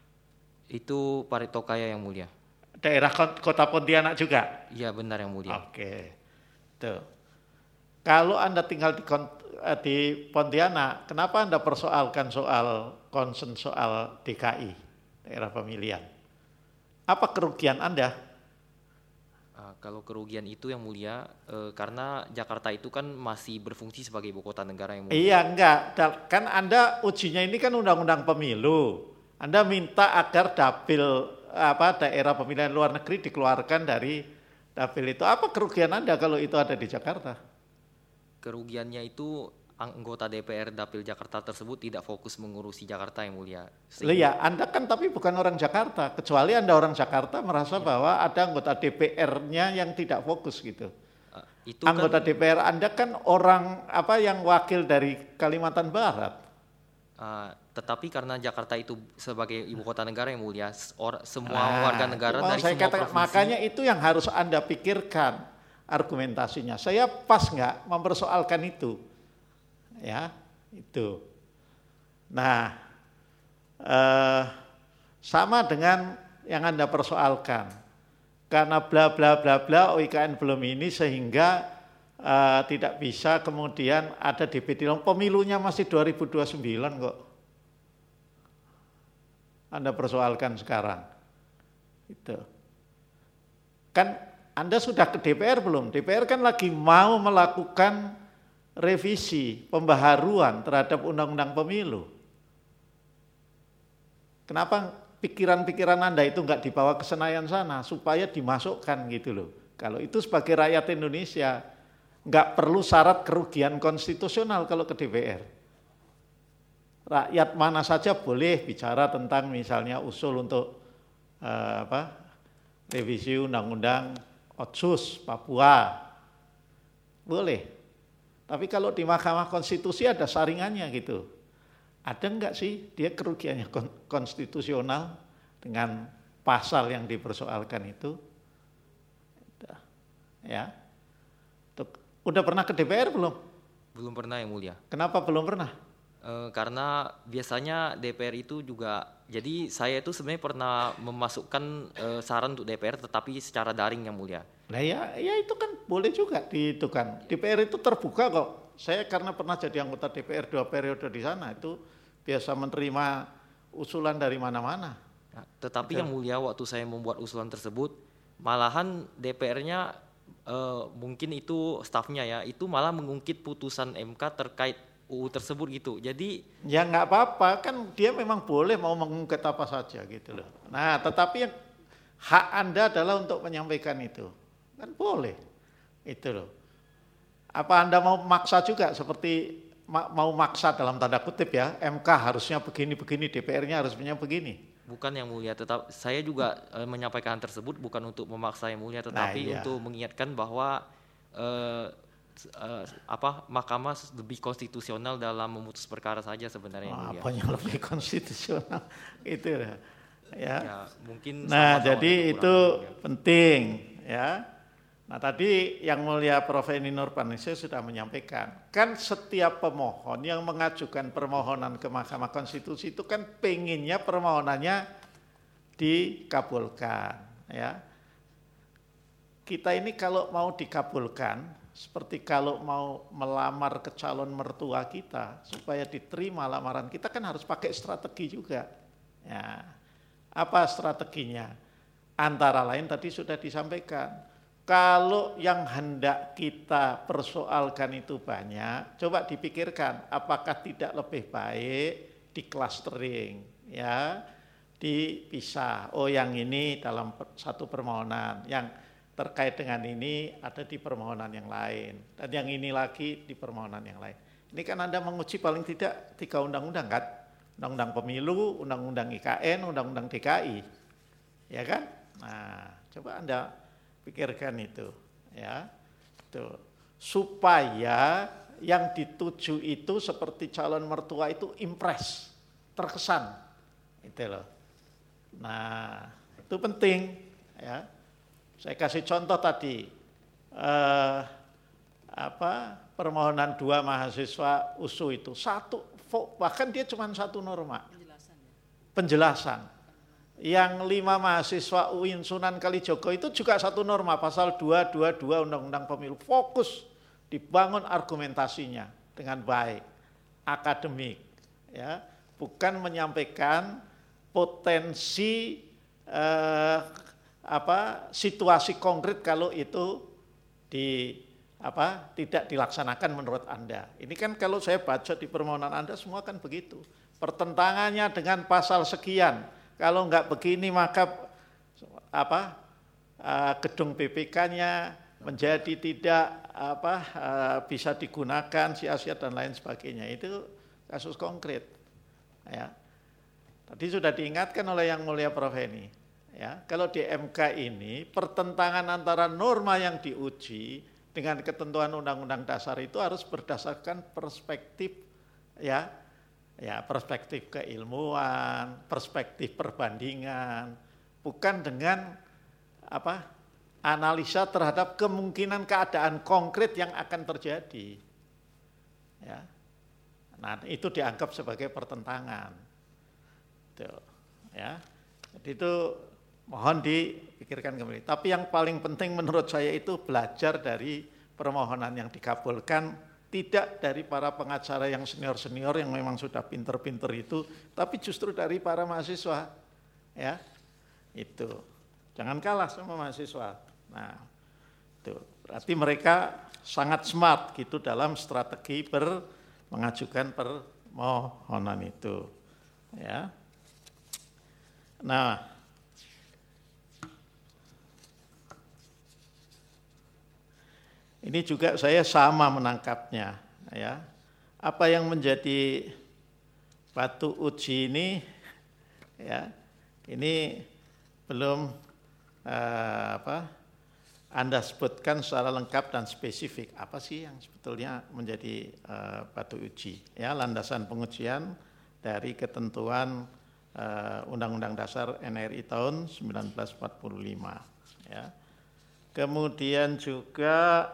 Itu Paritokaya yang mulia. Daerah Kota Pontianak juga? Iya benar yang mulia. Oke, tuh. Kalau Anda tinggal di Pontianak, kenapa Anda persoalkan soal concern soal DKI, daerah pemilihan? Apa kerugian Anda? Kalau kerugian itu yang mulia, karena Jakarta itu kan masih berfungsi sebagai ibu kota negara yang mulia. Iya enggak, kan Anda ujinya ini kan undang-undang pemilu. Anda minta agar dapil daerah pemilihan luar negeri dikeluarkan dari dapil itu. Apa kerugian Anda kalau itu ada di Jakarta? Kerugiannya itu anggota DPR dapil Jakarta tersebut tidak fokus mengurusi Jakarta yang mulia. Iya, Anda kan tapi bukan orang Jakarta, kecuali Anda orang Jakarta merasa bahwa ada anggota DPR-nya yang tidak fokus gitu. Itu anggota kan, DPR Anda kan orang yang wakil dari Kalimantan Barat. Tetapi karena Jakarta itu sebagai ibu kota negara yang mulia, semua warga negara dari semua provinsi. Makanya itu yang harus Anda pikirkan argumentasinya. Saya pas nggak mempersoalkan itu? Ya, itu. Nah, sama dengan yang Anda persoalkan. Karena bla bla bla bla OIKN belum ini sehingga tidak bisa kemudian ada DPD. Pemilunya masih 2029 kok. Anda persoalkan sekarang? Itu. Kan Anda sudah ke DPR belum? DPR kan lagi mau melakukan revisi, pembaharuan terhadap undang-undang pemilu. Kenapa pikiran-pikiran Anda itu enggak dibawa ke Senayan sana supaya dimasukkan gitu loh. Kalau itu sebagai rakyat Indonesia enggak perlu syarat kerugian konstitusional kalau ke DPR. Rakyat mana saja boleh bicara tentang misalnya usul untuk revisi undang-undang Otsus Papua. Boleh. Tapi kalau di Mahkamah Konstitusi ada saringannya gitu. Ada enggak sih dia kerugiannya konstitusional dengan pasal yang dipersoalkan itu? Ya. Udah pernah ke DPR belum? Belum pernah Yang Mulia. Kenapa belum pernah? Karena biasanya DPR itu juga, jadi saya itu sebenarnya pernah memasukkan saran untuk DPR tetapi secara daring Yang Mulia. Nah ya itu kan boleh juga itu kan. DPR itu terbuka kok. Saya karena pernah jadi anggota DPR 2 periode di sana itu biasa menerima usulan dari mana-mana. Nah, tetapi Yang Mulia waktu saya membuat usulan tersebut, malahan DPR-nya mungkin itu stafnya ya, itu malah mengungkit putusan MK terkait UU tersebut gitu. Jadi ya nggak apa-apa kan dia memang boleh mau mengungkit apa saja gitu loh. Nah tetapi yang hak Anda adalah untuk menyampaikan itu kan boleh itu loh. Apa Anda mau maksa juga seperti mau maksa dalam tanda kutip ya MK harusnya begini-begini DPR-nya harusnya begini. Bukan Yang Mulia, tetap saya juga menyampaikan tersebut bukan untuk memaksa Yang Mulia tetapi untuk mengingatkan bahwa mahkamah lebih konstitusional dalam memutus perkara saja sebenarnya. Apa yang lebih konstitusional itu ya mungkin. Nah jadi itu penting ya. Nah tadi Yang Mulia Prof. Eni Nurbaningsih sudah menyampaikan kan setiap pemohon yang mengajukan permohonan ke Mahkamah Konstitusi itu kan pengennya permohonannya dikabulkan ya. Kita ini kalau mau dikabulkan seperti kalau mau melamar ke calon mertua kita supaya diterima lamaran kita kan harus pakai strategi juga. Ya. Apa strateginya? Antara lain tadi sudah disampaikan. Kalau yang hendak kita persoalkan itu banyak, coba dipikirkan apakah tidak lebih baik di clustering ya, dipisah. Oh yang ini dalam satu permohonan, yang terkait dengan ini ada di permohonan yang lain dan yang ini lagi di permohonan yang lain. Ini kan Anda menguji paling tidak 3 undang-undang kan? Undang-undang pemilu, undang-undang IKN, undang-undang DKI. Ya kan? Nah, coba Anda pikirkan itu ya. Tuh. Supaya yang dituju itu seperti calon mertua itu impress, terkesan. Itu loh. Nah, itu penting ya. Saya kasih contoh tadi, permohonan 2 mahasiswa USU itu bahkan dia cuma 1 norma, penjelasan. Yang 5 mahasiswa UIN Sunan Kalijogo itu juga 1 norma, pasal 222 Undang-Undang Pemilu. Fokus dibangun argumentasinya dengan baik, akademik, ya, bukan menyampaikan potensi situasi konkret kalau itu tidak dilaksanakan menurut Anda. Ini kan kalau saya baca di permohonan Anda semua kan begitu. Pertentangannya dengan pasal sekian. Kalau enggak begini maka gedung BPK-nya menjadi tidak bisa digunakan sia-sia dan lain sebagainya. Itu kasus konkret. Ya. Tadi sudah diingatkan oleh Yang Mulia Prof. Eni. Ya, kalau di MK ini pertentangan antara norma yang diuji dengan ketentuan Undang-Undang Dasar itu harus berdasarkan perspektif perspektif keilmuan, perspektif perbandingan, bukan dengan analisa terhadap kemungkinan keadaan konkret yang akan terjadi. Ya. Nah, itu dianggap sebagai pertentangan. Tuh, ya. Jadi itu mohon dipikirkan kembali. Tapi yang paling penting menurut saya itu belajar dari permohonan yang dikabulkan tidak dari para pengacara yang senior-senior yang memang sudah pinter-pinter itu, tapi justru dari para mahasiswa, ya, itu. Jangan kalah sama mahasiswa. Nah, itu berarti mereka sangat smart gitu dalam strategi mengajukan permohonan itu, ya. Nah, ini juga saya sama menangkapnya, ya. Apa yang menjadi batu uji ini, ya, ini belum Anda sebutkan secara lengkap dan spesifik apa sih yang sebetulnya menjadi batu uji, ya, landasan pengujian dari ketentuan Undang-Undang Dasar NRI tahun 1945, ya. Kemudian juga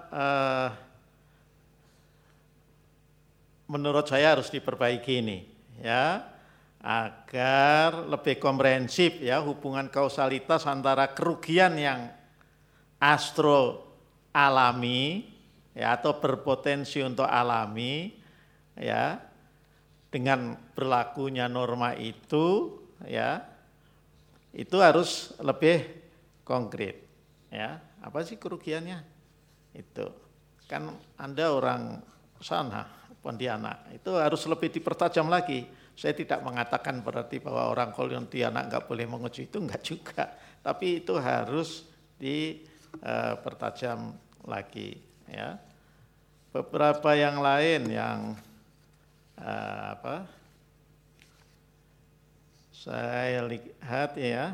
menurut saya harus diperbaiki ini, ya, agar lebih komprehensif, ya, hubungan kausalitas antara kerugian yang astro alami, ya, atau berpotensi untuk alami, ya, dengan berlakunya norma itu, ya, itu harus lebih konkret, ya. Apa sih kerugiannya? Itu kan Anda orang sana, Pontianak, itu harus lebih dipertajam lagi. Saya tidak mengatakan berarti bahwa orang Pontianak nggak boleh menguji, itu enggak juga, tapi itu harus dipertajam lagi, ya. Beberapa yang lain yang saya lihat, ya,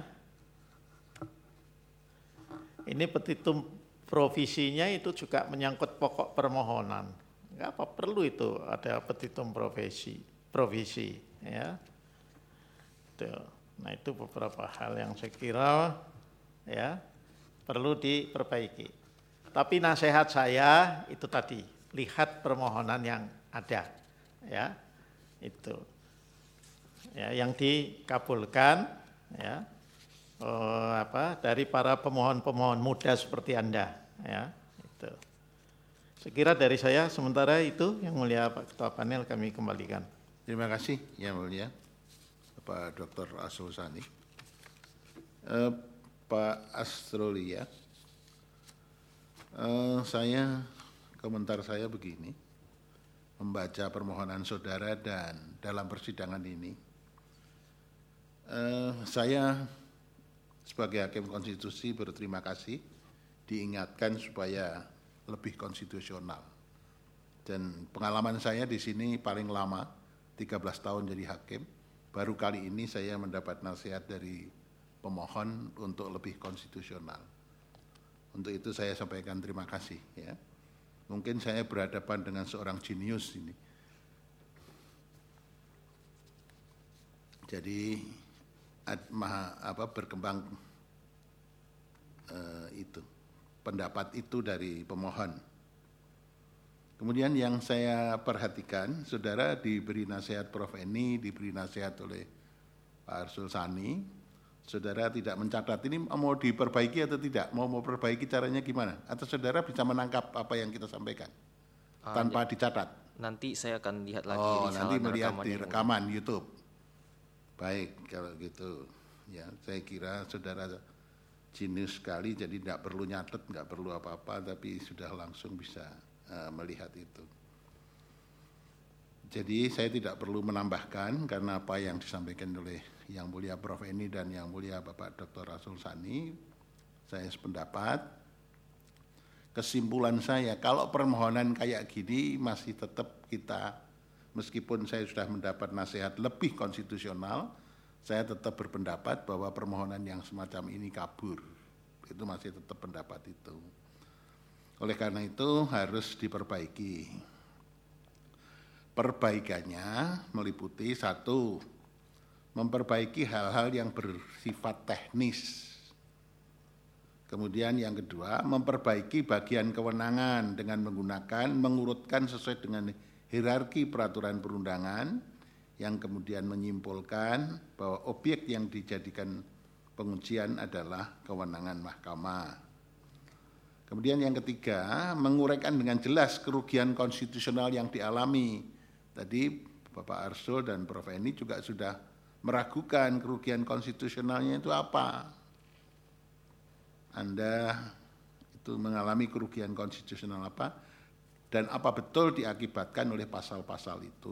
ini petitum provisinya itu juga menyangkut pokok permohonan. Enggak apa perlu itu ada petitum provisi, ya. Nah, itu beberapa hal yang saya kira, ya, perlu diperbaiki. Tapi nasihat saya itu tadi, lihat permohonan yang ada, ya, itu, ya, yang dikabulkan, ya, dari para pemohon-pemohon muda seperti Anda, ya, itu. Saya kira dari saya sementara itu, Yang Mulia Pak Ketua Panel, kami kembalikan. Terima kasih Yang Mulia Pak Dr. Arsul Sani. Pak Astroli, ya, komentar saya begini, membaca permohonan saudara dan dalam persidangan ini, saya sebagai hakim konstitusi berterima kasih diingatkan supaya lebih konstitusional. Dan pengalaman saya di sini paling lama 13 tahun jadi hakim, baru kali ini saya mendapat nasihat dari pemohon untuk lebih konstitusional. Untuk itu saya sampaikan terima kasih, ya. Mungkin saya berhadapan dengan seorang jenius ini. Jadi berkembang itu pendapat itu dari pemohon. Kemudian yang saya perhatikan, saudara diberi nasihat Prof. Eni, diberi nasihat oleh Pak Arsul Sani, saudara tidak mencatat ini mau diperbaiki atau tidak, mau memperbaiki caranya gimana? Atau saudara bisa menangkap apa yang kita sampaikan tanpa dicatat? Nanti saya akan lihat lagi. Nanti melihat di rekaman YouTube. Baik, kalau gitu, ya, saya kira saudara jenius sekali, jadi tidak perlu nyatet, nggak perlu apa-apa, tapi sudah langsung bisa melihat itu. Jadi saya tidak perlu menambahkan karena apa yang disampaikan oleh Yang Mulia Prof. Eni dan Yang Mulia Bapak Dr. Arsul Sani, saya sependapat. Kesimpulan saya, kalau permohonan kayak gini masih tetap kita, meskipun saya sudah mendapat nasihat lebih konstitusional, saya tetap berpendapat bahwa permohonan yang semacam ini kabur. Itu masih tetap pendapat itu. Oleh karena itu harus diperbaiki. Perbaikannya meliputi satu, memperbaiki hal-hal yang bersifat teknis. Kemudian yang kedua, memperbaiki bagian kewenangan dengan mengurutkan sesuai dengan hierarki peraturan perundangan yang kemudian menyimpulkan bahwa objek yang dijadikan pengujian adalah kewenangan mahkamah. Kemudian yang ketiga, menguraikan dengan jelas kerugian konstitusional yang dialami. Tadi Bapak Arsul dan Prof. Eni juga sudah meragukan kerugian konstitusionalnya itu apa. Anda itu mengalami kerugian konstitusional apa, dan apa betul diakibatkan oleh pasal-pasal itu.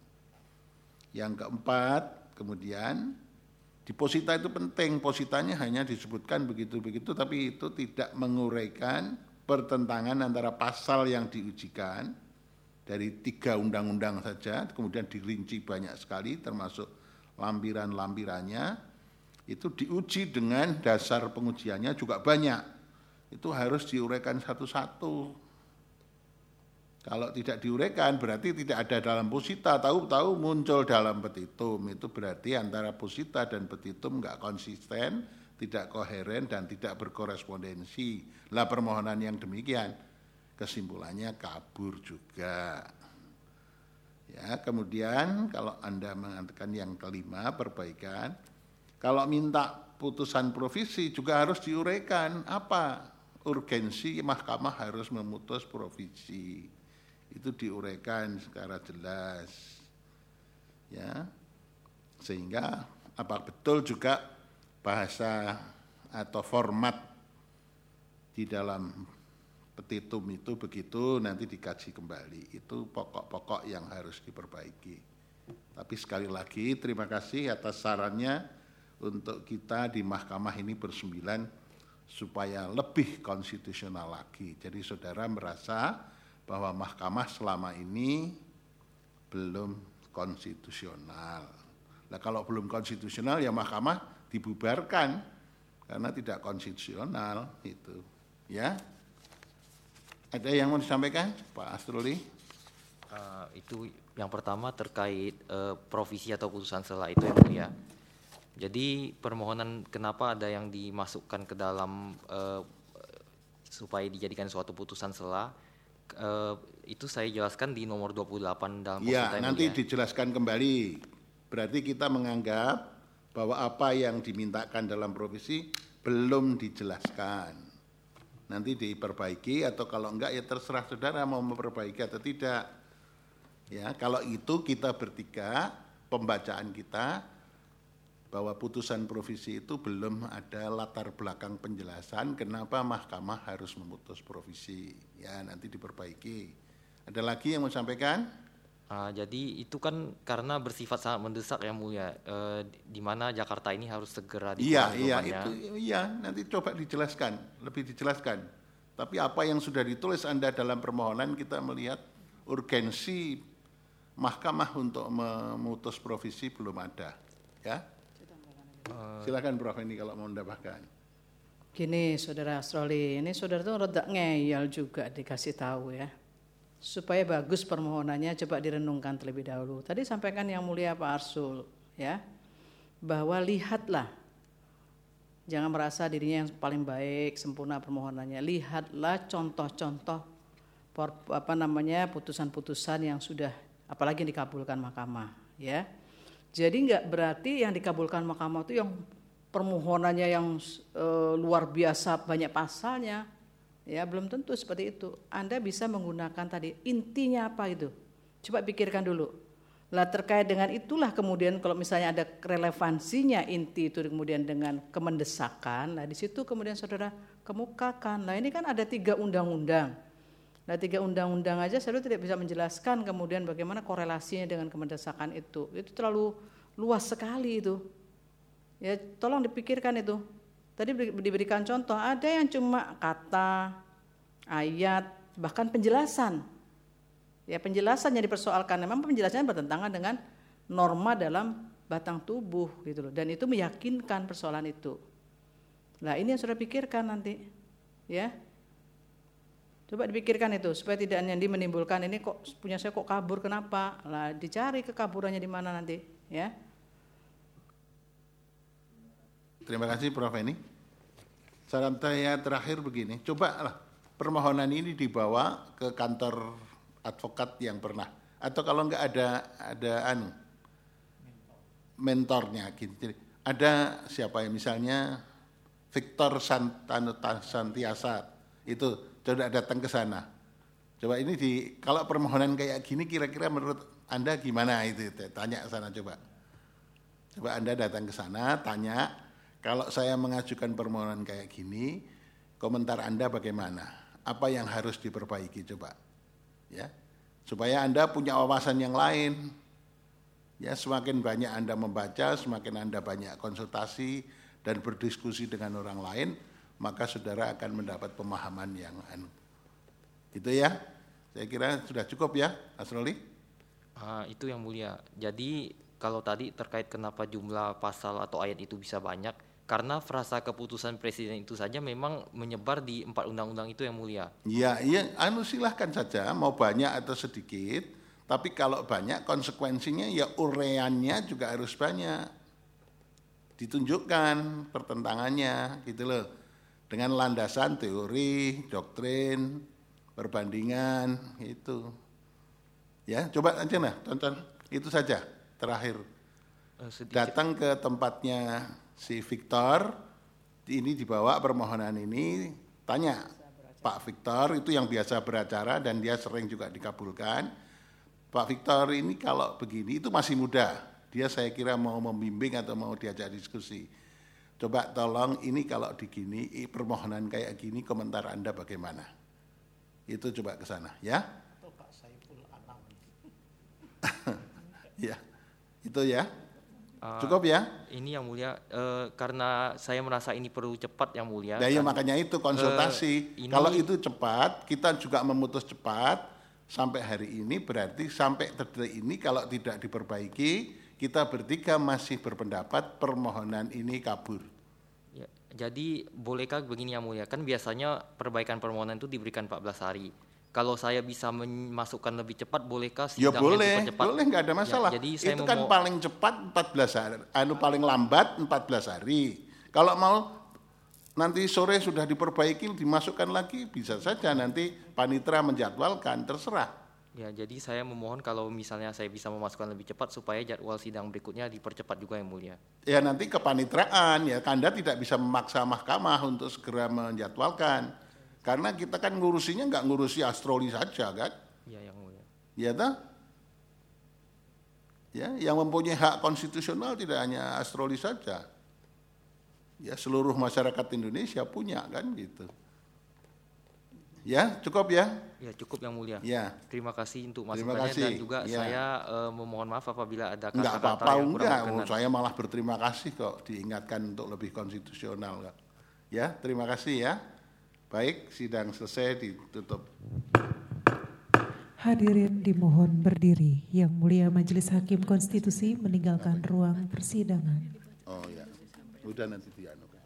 Yang keempat, kemudian deposita itu penting, positanya hanya disebutkan begitu-begitu, tapi itu tidak menguraikan pertentangan antara pasal yang diujikan dari 3 undang-undang saja, kemudian dirinci banyak sekali termasuk lampiran-lampirannya, itu diuji dengan dasar pengujiannya juga banyak. Itu harus diuraikan satu-satu. Kalau tidak diuraikan berarti tidak ada dalam posita, tahu-tahu muncul dalam petitum. Itu berarti antara posita dan petitum enggak konsisten, tidak koheren dan tidak berkorespondensi. Lah permohonan yang demikian kesimpulannya kabur juga. Ya, kemudian kalau Anda mengatakan yang kelima perbaikan, kalau minta putusan provisi juga harus diuraikan apa urgensi mahkamah harus memutus provisi. Itu diuraikan secara jelas, ya, sehingga apa betul juga bahasa atau format di dalam petitum itu begitu, nanti dikaji kembali. Itu pokok-pokok yang harus diperbaiki. Tapi sekali lagi terima kasih atas sarannya untuk kita di mahkamah ini bersembilan supaya lebih konstitusional lagi. Jadi saudara merasa bahwa mahkamah selama ini belum konstitusional. Nah kalau belum konstitusional ya mahkamah dibubarkan karena tidak konstitusional itu. Ya, ada yang mau disampaikan, Pak Astroli? Itu yang pertama terkait provisi atau putusan sela itu yang mulia. Jadi permohonan kenapa ada yang dimasukkan ke dalam supaya dijadikan suatu putusan sela, itu saya jelaskan di nomor 28 dalam ya, nanti dijelaskan kembali. Berarti kita menganggap bahwa apa yang dimintakan dalam provisi belum dijelaskan. Nanti diperbaiki atau kalau enggak ya terserah saudara mau memperbaiki atau tidak. Ya, kalau itu kita bertiga pembacaan kita bahwa putusan provisi itu belum ada latar belakang penjelasan kenapa mahkamah harus memutus provisi. Ya, nanti diperbaiki. Ada lagi yang mau sampaikan? Jadi itu kan karena bersifat sangat mendesak yang mulia, di mana Jakarta ini harus segera Iya, nanti coba dijelaskan, lebih dijelaskan. Tapi apa yang sudah ditulis Anda dalam permohonan kita melihat urgensi mahkamah untuk memutus provisi belum ada, ya. Silakan Prof. ini kalau mau menambahkan. Gini Saudara Astroli, ini saudara tuh rada ngeyel juga dikasih tahu ya. Supaya bagus permohonannya coba direnungkan terlebih dahulu. Tadi sampaikan yang mulia Pak Arsul ya, bahwa lihatlah, jangan merasa dirinya yang paling baik, sempurna permohonannya. Lihatlah contoh-contoh putusan-putusan yang sudah apalagi yang dikabulkan mahkamah ya. Jadi enggak berarti yang dikabulkan mahkamah itu yang permohonannya yang luar biasa banyak pasalnya. Ya, belum tentu seperti itu. Anda bisa menggunakan tadi intinya apa itu. Coba pikirkan dulu. Lah terkait dengan itulah kemudian kalau misalnya ada relevansinya inti itu kemudian dengan kemendesakan, nah di situ kemudian saudara kemukakan. Nah ini kan ada 3 undang-undang. Nah 3 undang-undang aja saya tidak bisa menjelaskan kemudian bagaimana korelasinya dengan kemendesakan itu. Itu terlalu luas sekali itu. Ya tolong dipikirkan itu. Tadi diberikan contoh, ada yang cuma kata, ayat, bahkan penjelasan. Ya penjelasan yang dipersoalkan, memang penjelasannya bertentangan dengan norma dalam batang tubuh gitu loh. Dan itu meyakinkan persoalan itu. Nah ini yang sudah pikirkan nanti. Ya. Coba dipikirkan itu supaya tidak nanti menimbulkan ini kok punya saya kok kabur kenapa? Lah dicari kekaburannya di mana nanti, ya. Terima kasih Prof. Eni. Saran saya terakhir begini, cobalah permohonan ini dibawa ke kantor advokat yang pernah, atau kalau enggak ada mentornya gitu. Jadi, ada siapa ya misalnya Victor Santiasa. Itu coba datang ke sana. Coba ini kalau permohonan kayak gini kira-kira menurut Anda gimana itu? Tanya ke sana coba. Coba Anda datang ke sana, tanya, kalau saya mengajukan permohonan kayak gini, komentar Anda bagaimana? Apa yang harus diperbaiki coba? Ya. Supaya Anda punya wawasan yang lain. Ya, semakin banyak Anda membaca, semakin Anda banyak konsultasi dan berdiskusi dengan orang lain, maka saudara akan mendapat pemahaman yang itu ya. Saya kira sudah cukup ya, Mas Roli. Itu yang mulia. Jadi kalau tadi terkait kenapa jumlah pasal atau ayat itu bisa banyak, karena frasa keputusan presiden itu saja memang menyebar di 4 undang-undang itu yang mulia. Iya, silahkan saja mau banyak atau sedikit, tapi kalau banyak konsekuensinya ya ureannya juga harus banyak. Ditunjukkan pertentangannya gitu loh. Dengan landasan teori, doktrin, perbandingan itu. Ya, coba aja nah, tonton itu saja terakhir. Datang ke tempatnya si Victor, ini dibawa permohonan ini, tanya Pak Victor itu yang biasa beracara dan dia sering juga dikabulkan. Pak Victor ini kalau begini itu masih muda, dia saya kira mau membimbing atau mau diajak diskusi. Coba tolong ini kalau digini permohonan kayak gini komentar Anda bagaimana? Itu coba ke sana ya. Pak Saiful Anam. Ya, itu ya. Cukup ya? Ini yang mulia, karena saya merasa ini perlu cepat yang mulia. Ya, makanya itu konsultasi. Kalau itu cepat, kita juga memutus cepat sampai hari ini, berarti sampai detik ini kalau tidak diperbaiki, kita bertiga masih berpendapat permohonan ini kabur. Ya, jadi bolehkah begini yang mulia? Kan biasanya perbaikan permohonan itu diberikan 14 hari. Kalau saya bisa memasukkan lebih cepat, bolehkah Ya sidangnya dipercepat? boleh, nggak ada masalah. Ya, jadi saya itu kan paling cepat 14 hari, paling lambat 14 hari. Kalau mau nanti sore sudah diperbaiki, dimasukkan lagi, bisa saja nanti panitera menjadwalkan, terserah. Ya, jadi saya memohon kalau misalnya saya bisa memasukkan lebih cepat supaya jadwal sidang berikutnya dipercepat juga yang mulia. Ya nanti kepanitraan, ya Anda tidak bisa memaksa mahkamah untuk segera menjadwalkan. Karena kita kan ngurusinya nggak ngurusi astroli saja kan? Iya yang mulia. Ya toh? Ya, yang mempunyai hak konstitusional tidak hanya astroli saja. Ya, seluruh masyarakat Indonesia punya kan gitu. Ya, cukup ya? Ya, cukup yang mulia. Ya. Terima kasih untuk masukannya dan juga saya memohon maaf apabila ada kata-kata enggak apa-apa, yang kurang berkenan. Saya malah berterima kasih kok diingatkan untuk lebih konstitusional. Ya, terima kasih ya. Baik, sidang selesai, ditutup. Hadirin dimohon berdiri. Yang mulia Majelis Hakim Konstitusi meninggalkan ruang persidangan. Oh ya, udah nanti dianu.